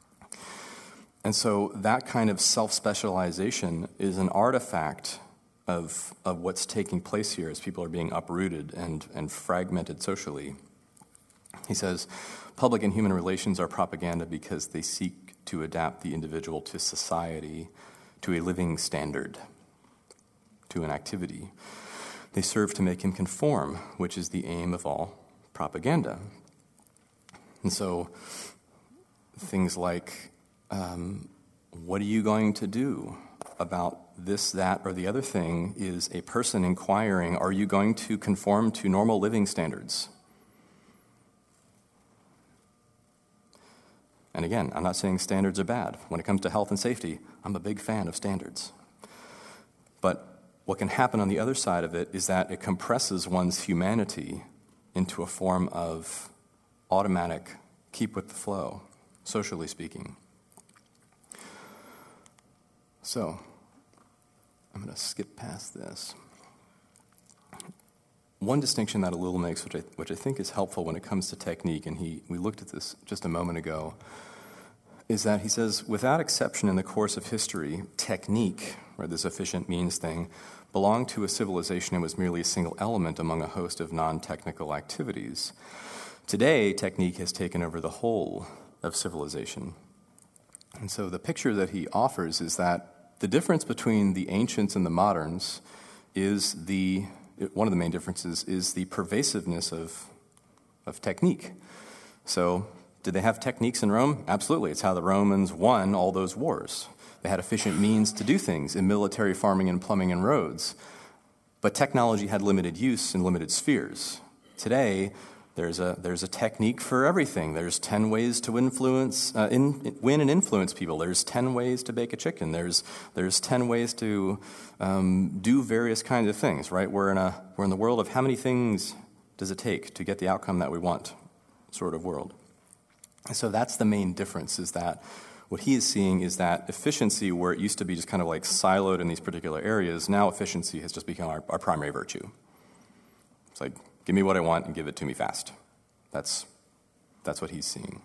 And so that kind of self-specialization is an artifact of what's taking place here as people are being uprooted and fragmented socially. He says, public and human relations are propaganda because they seek to adapt the individual to society, to a living standard, to an activity. They serve to make him conform, which is the aim of all propaganda. And so things like, what are you going to do about this, that, or the other thing is a person inquiring, are you going to conform to normal living standards? And again, I'm not saying standards are bad. When it comes to health and safety, I'm a big fan of standards. But what can happen on the other side of it is that it compresses one's humanity into a form of automatic keep with the flow, socially speaking. So, I'm going to skip past this. One distinction that Ellul makes, which I think is helpful when it comes to technique, and we looked at this just a moment ago, is that he says, without exception in the course of history, technique, or this efficient means thing, belonged to a civilization and was merely a single element among a host of non-technical activities. Today, technique has taken over the whole of civilization. And so the picture that he offers is that the difference between the ancients and the moderns is one of the main differences is the pervasiveness of technique. So, did they have techniques in Rome? Absolutely. It's how the Romans won all those wars. They had efficient means to do things in military, farming, and plumbing and roads. But technology had limited use in limited spheres. Today, there's a technique for everything. There's 10 ways to win and influence people. There's 10 ways to bake a chicken. There's 10 ways to do various kinds of things, right? We're in the world of how many things does it take to get the outcome that we want sort of world. So that's the main difference, is that what he is seeing is that efficiency, where it used to be just kind of like siloed in these particular areas, now efficiency has just become our primary virtue. It's like, give me what I want and give it to me fast. That's what he's seeing.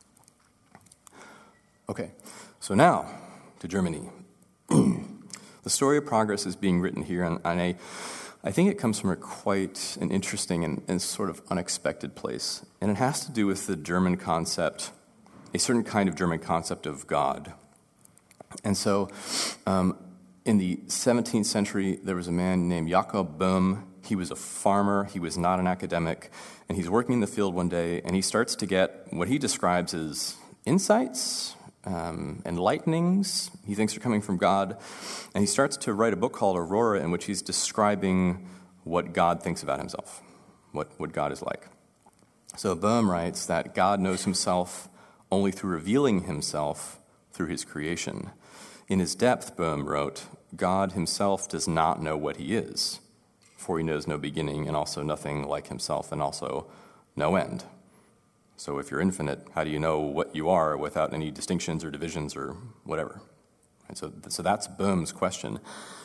Okay, so now to Germany. The story of progress is being written here, and I think it comes from quite an interesting and sort of unexpected place. And it has to do with the German concept, a certain kind of German concept of God. And so in the 17th century, there was a man named Jakob Böhm. He was a farmer. He was not an academic. And he's working in the field one day, and he starts to get what he describes as insights, enlightenings, he thinks are coming from God. And he starts to write a book called Aurora, in which he's describing what God thinks about himself, what God is like. So Böhm writes that God knows himself only through revealing himself through his creation. In his depth, Böhm wrote, God himself does not know what he is, for he knows no beginning and also nothing like himself and also no end. So if you're infinite, how do you know what you are without any distinctions or divisions or whatever? And so that's Böhm's question.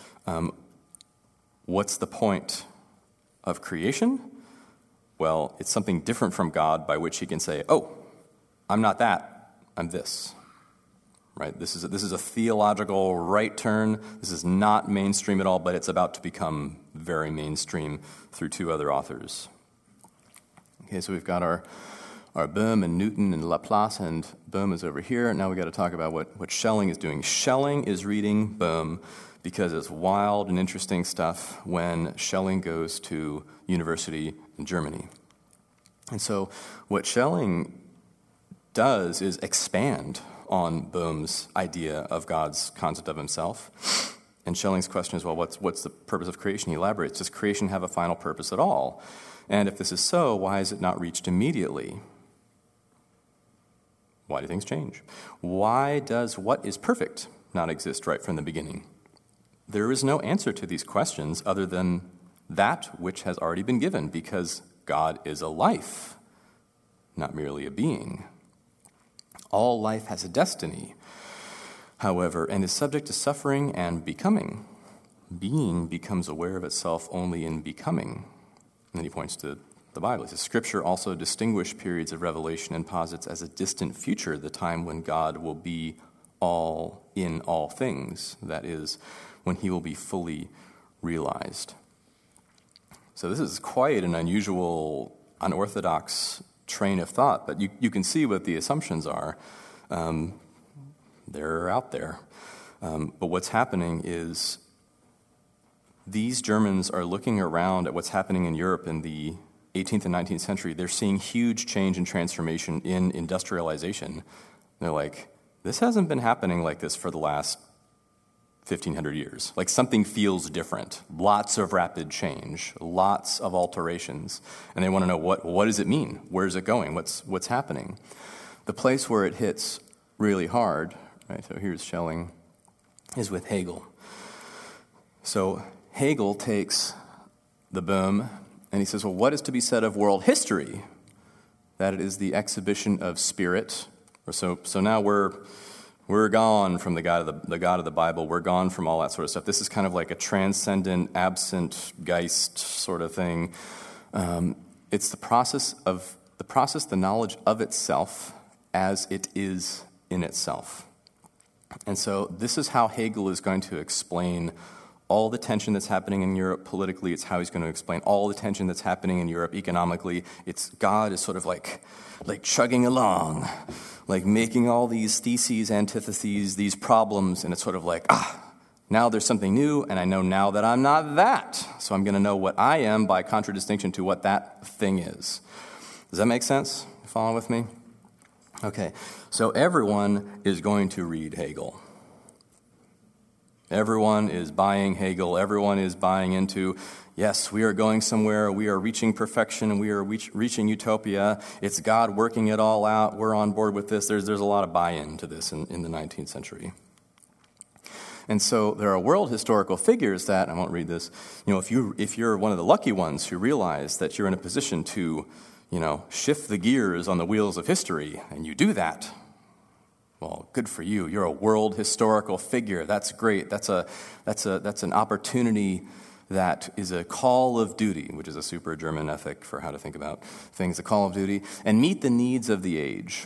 What's the point of creation? Well, it's something different from God by which he can say, oh, I'm not that, I'm this. Right? This is a theological right turn. This is not mainstream at all, but it's about to become very mainstream through two other authors. Okay, so we've got our Böhm and Newton and Laplace, and Böhm is over here. Now we've got to talk about what Schelling is doing. Schelling is reading Böhm because it's wild and interesting stuff when Schelling goes to university in Germany. And so what Schelling does is expand on Böhm's idea of God's concept of himself. And Schelling's question is, well, what's the purpose of creation? He elaborates, does creation have a final purpose at all? And if this is so, why is it not reached immediately? Why do things change? Why does what is perfect not exist right from the beginning? There is no answer to these questions other than that which has already been given, because God is a life, not merely a being. All life has a destiny, however, and is subject to suffering and becoming. Being becomes aware of itself only in becoming. And then he points to the Bible. He says, Scripture also distinguishes periods of revelation and posits as a distant future the time when God will be all in all things, that is, when he will be fully realized. So this is quite an unusual, unorthodox train of thought, but you can see what the assumptions are. They're out there. But what's happening is these Germans are looking around at what's happening in Europe in the 18th and 19th century. They're seeing huge change and transformation in industrialization. They're like, this hasn't been happening like this for the last 1,500 years. Like something feels different. Lots of rapid change, lots of alterations. And they want to know, what does it mean? Where is it going? What's happening? The place where it hits really hard, right, so here's Schelling, is with Hegel. So Hegel takes the Böhm and he says, well, what is to be said of world history? that it is the exhibition of spirit. So now we're gone from the God of the Bible. We're gone from all that sort of stuff. This is kind of like a transcendent, absent Geist sort of thing. It's the knowledge of itself as it is in itself. And so this is how Hegel is going to explain all the tension that's happening in Europe politically. It's how he's going to explain all the tension that's happening in Europe economically. It's God is sort of like chugging along, like making all these theses, antitheses, these problems, and it's sort of like, now there's something new, and I know now that I'm not that. So I'm going to know what I am by contradistinction to what that thing is. Does that make sense? You following with me? Okay, so everyone is going to read Hegel. Everyone is buying Hegel. Everyone is buying into, yes, we are going somewhere. We are reaching perfection. We are reaching utopia. It's God working it all out. We're on board with this. There's a lot of buy-in to this in the 19th century. And so there are world historical figures that, I won't read this, if you're one of the lucky ones who realize that you're in a position to, shift the gears on the wheels of history, and you do that, well, good for you. You're a world historical figure. That's great. That's an opportunity that is a call of duty, which is a super German ethic for how to think about things, a call of duty, and meet the needs of the age,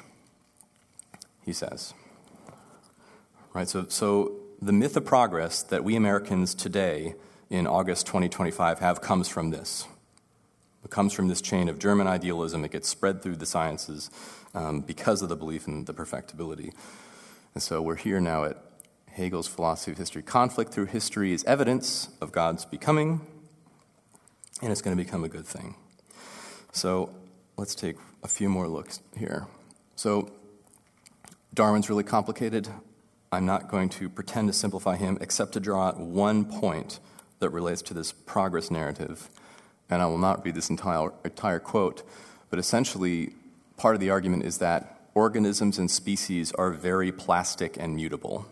he says. Right, so the myth of progress that we Americans today in August 2025 have comes from this. It comes from this chain of German idealism. It gets spread through the sciences because of the belief in the perfectibility. And so we're here now at Hegel's philosophy of history. Conflict through history is evidence of God's becoming, and it's going to become a good thing. So let's take a few more looks here. So Darwin's really complicated. I'm not going to pretend to simplify him except to draw out one point that relates to this progress narrative. And I will not read this entire quote, but essentially part of the argument is that organisms and species are very plastic and mutable.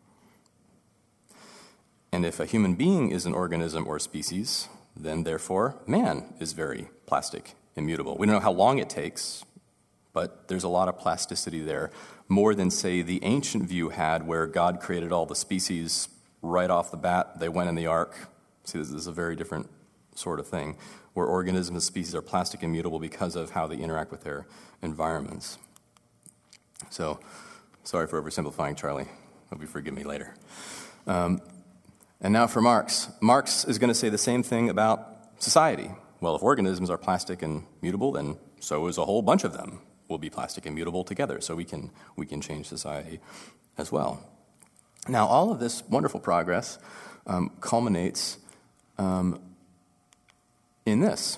And if a human being is an organism or species, then therefore man is very plastic and mutable. We don't know how long it takes, but there's a lot of plasticity there, more than, say, the ancient view had where God created all the species right off the bat. They went in the ark. See, this is a very different sort of thing, where organisms and species are plastic and mutable because of how they interact with their environments. So, sorry for oversimplifying, Charlie. Hope you forgive me later. And now for Marx. Marx is going to say the same thing about society. Well, if organisms are plastic and mutable, then so is a whole bunch of them will be plastic and mutable together, so we can change society as well. Now, all of this wonderful progress culminates in this.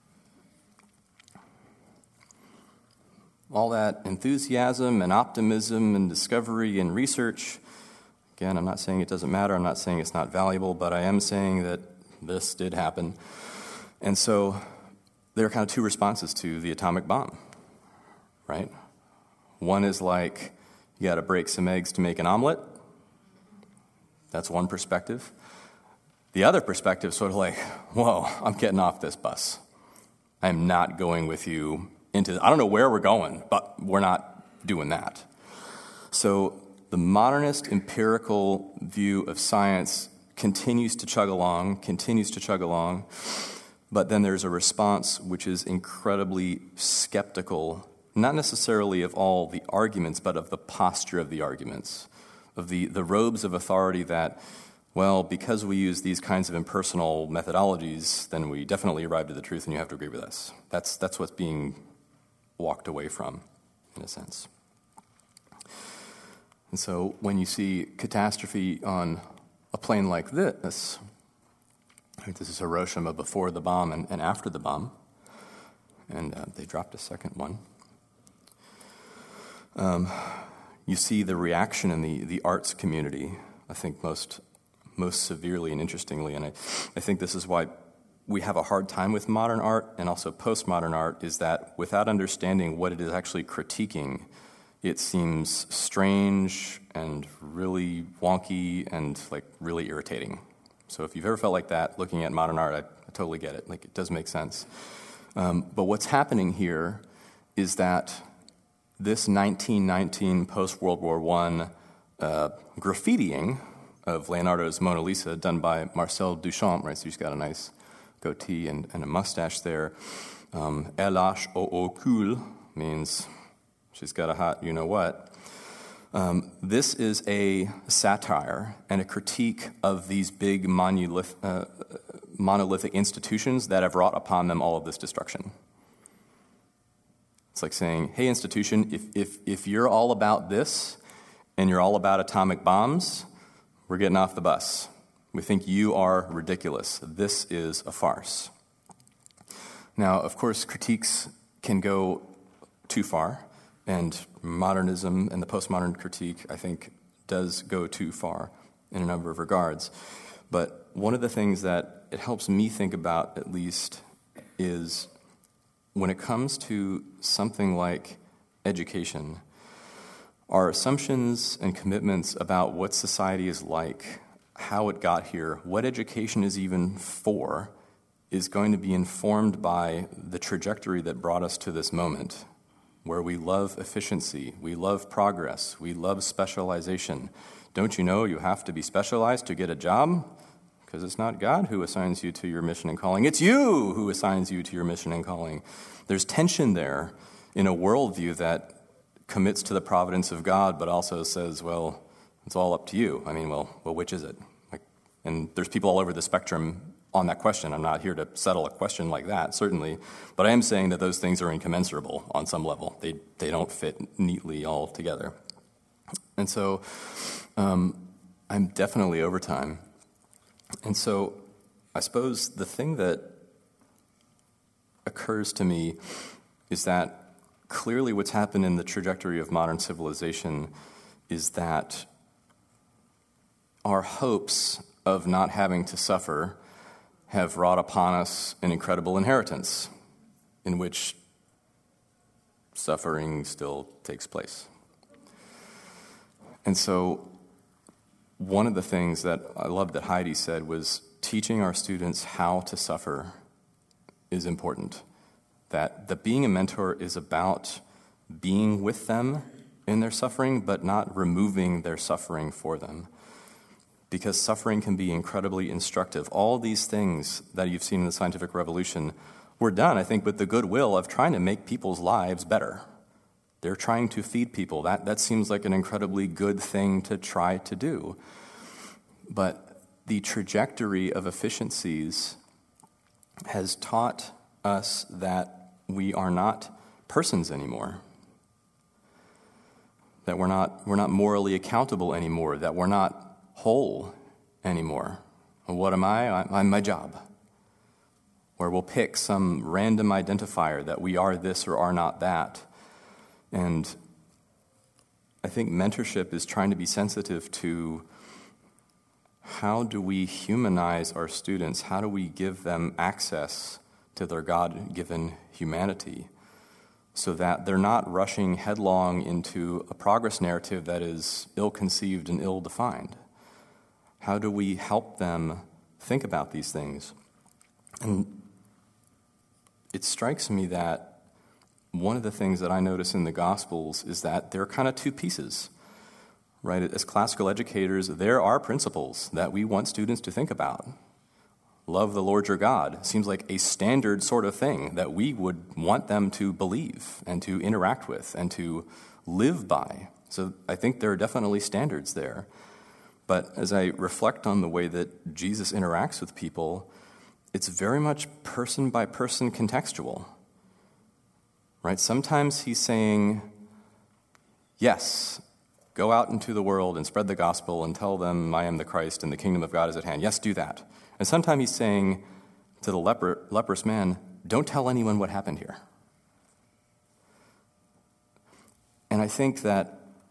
All that enthusiasm and optimism and discovery and research. Again, I'm not saying it doesn't matter. I'm not saying it's not valuable, but I am saying that this did happen. And so there are kind of two responses to the atomic bomb, right? One is like, you got to break some eggs to make an omelet. That's one perspective. The other perspective is sort of like, whoa, I'm getting off this bus. I'm not going with you into, I don't know where we're going, but we're not doing that. So the modernist empirical view of science continues to chug along, but then there's a response which is incredibly skeptical, not necessarily of all the arguments, but of the posture of the arguments, of the robes of authority that, well, because we use these kinds of impersonal methodologies, then we definitely arrived at the truth and you have to agree with us. That's what's being walked away from, in a sense. And so when you see catastrophe on a plane like this, I think this is Hiroshima before the bomb and after the bomb, and they dropped a second one. You see the reaction in the arts community, I think most severely and interestingly, and I think this is why we have a hard time with modern art and also postmodern art, is that without understanding what it is actually critiquing, it seems strange and really wonky and like really irritating. So if you've ever felt like that looking at modern art, I totally get it. Like, it does make sense. But what's happening here is that this 1919 post-World War I graffitiing of Leonardo's Mona Lisa done by Marcel Duchamp, right? So she's got a nice goatee and a mustache there. Elle lâche au cul means she's got a hot you-know-what. This is a satire and a critique of these big monolithic institutions that have wrought upon them all of this destruction. It's like saying, hey, institution, if you're all about this and you're all about atomic bombs, we're getting off the bus. We think you are ridiculous. This is a farce. Now, of course, critiques can go too far, and modernism and the postmodern critique, I think, does go too far in a number of regards. But one of the things that it helps me think about, at least, is when it comes to something like education, our assumptions and commitments about what society is like, how it got here, what education is even for, is going to be informed by the trajectory that brought us to this moment, where we love efficiency, we love progress, we love specialization. Don't you know you have to be specialized to get a job? Because it's not God who assigns you to your mission and calling. It's you who assigns you to your mission and calling. There's tension there in a worldview that commits to the providence of God, but also says, well, it's all up to you. I mean, well, which is it? And there's people all over the spectrum on that question. I'm not here to settle a question like that, certainly, but I am saying that those things are incommensurable on some level. They don't fit neatly all together. And so I'm definitely over time. And so I suppose the thing that occurs to me is that clearly what's happened in the trajectory of modern civilization is that our hopes of not having to suffer have wrought upon us an incredible inheritance in which suffering still takes place. And so one of the things that I love that Heidi said was teaching our students how to suffer is important. That being a mentor is about being with them in their suffering, but not removing their suffering for them. Because suffering can be incredibly instructive. All these things that you've seen in the scientific revolution were done, I think, with the goodwill of trying to make people's lives better. They're trying to feed people. That seems like an incredibly good thing to try to do. But the trajectory of efficiencies has taught us that we are not persons anymore. That we're not morally accountable anymore. That we're not whole anymore. What am I? I'm my job. Where we'll pick some random identifier that we are this or are not that. And I think mentorship is trying to be sensitive to how do we humanize our students? How do we give them access to their God-given humanity so that they're not rushing headlong into a progress narrative that is ill-conceived and ill-defined? How do we help them think about these things? And it strikes me that one of the things that I notice in the Gospels is that there are kind of two pieces, right? As classical educators, there are principles that we want students to think about. Love the Lord your God seems like a standard sort of thing that we would want them to believe and to interact with and to live by. So I think there are definitely standards there. But as I reflect on the way that Jesus interacts with people, it's very much person-by-person contextual, right? Sometimes he's saying, yes, go out into the world and spread the gospel and tell them I am the Christ and the kingdom of God is at hand. Yes, do that. And sometimes he's saying to the leprous man, don't tell anyone what happened here. And I think that,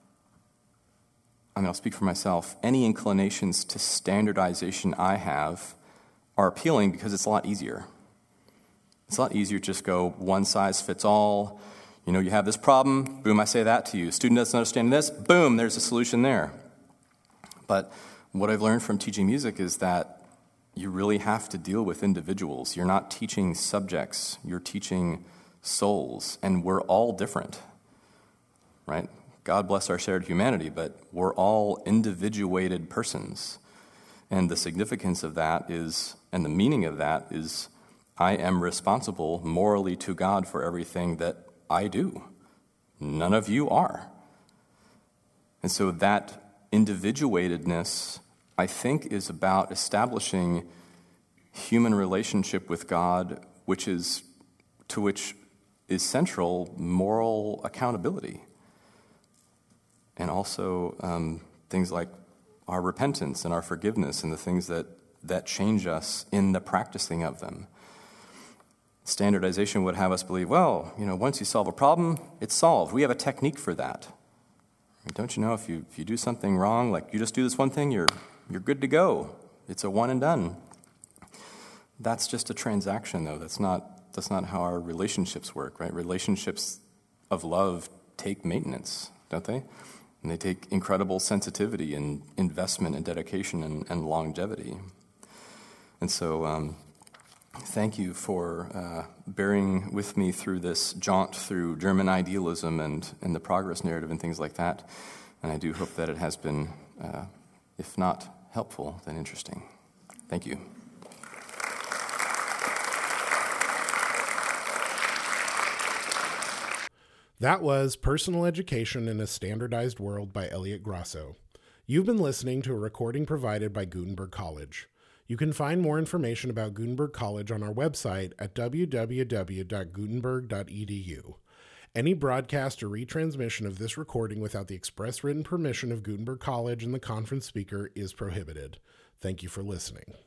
I'll speak for myself, any inclinations to standardization I have are appealing because it's a lot easier. It's a lot easier to just go one size fits all. You know, you have this problem, boom, I say that to you. Student doesn't understand this, boom, there's a solution there. But what I've learned from teaching music is that you really have to deal with individuals. You're not teaching subjects, you're teaching souls, and we're all different, right? God bless our shared humanity, but we're all individuated persons. And the significance of that is, and the meaning of that is, I am responsible morally to God for everything that I do. None of you are. And so that individuatedness, I think, is about establishing human relationship with God, to which is central moral accountability. And also things like our repentance and our forgiveness and the things that change us in the practicing of them. Standardization would have us believe, well, once you solve a problem, it's solved. We have a technique for that. Don't you know if you do something wrong, like you just do this one thing, you're good to go. It's a one and done. That's just a transaction, though. That's not how our relationships work, right? Relationships of love take maintenance, don't they? And they take incredible sensitivity and investment and dedication and longevity. And so thank you for bearing with me through this jaunt through German idealism and the progress narrative and things like that. And I do hope that it has been, if not helpful, then interesting. Thank you. That was Personal Education in a Standardized World by Elliot Grosso. You've been listening to a recording provided by Gutenberg College. You can find more information about Gutenberg College on our website at www.gutenberg.edu. Any broadcast or retransmission of this recording without the express written permission of Gutenberg College and the conference speaker is prohibited. Thank you for listening.